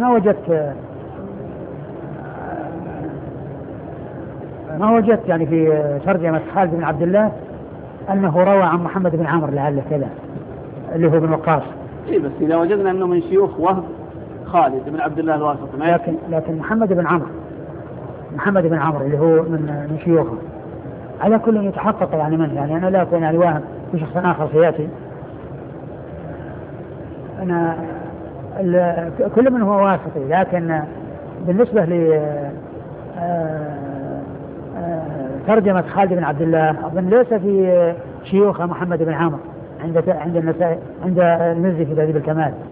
ما وجدت يعني في ترجمة خالد بن عبد الله أنه روى عن محمد بن عمرو لعله كذا اللي هو بن وقاص. إيه بس إذا وجدنا أنه من شيوخ وهب خالد بن عبد الله الواسطي، لكن محمد بن عمرو اللي هو من شيوخه على كل يتحقق يعني منه، يعني أنا لا أكون يعني واهم في شخص آخر سيأتي. أنا كل من هو واسطي، لكن بالنسبة ل ترجمة خالد بن عبد الله أظن ليس في شيوخ محمد بن عمرو عند النسائي عند المزي في تهذيب الكمال.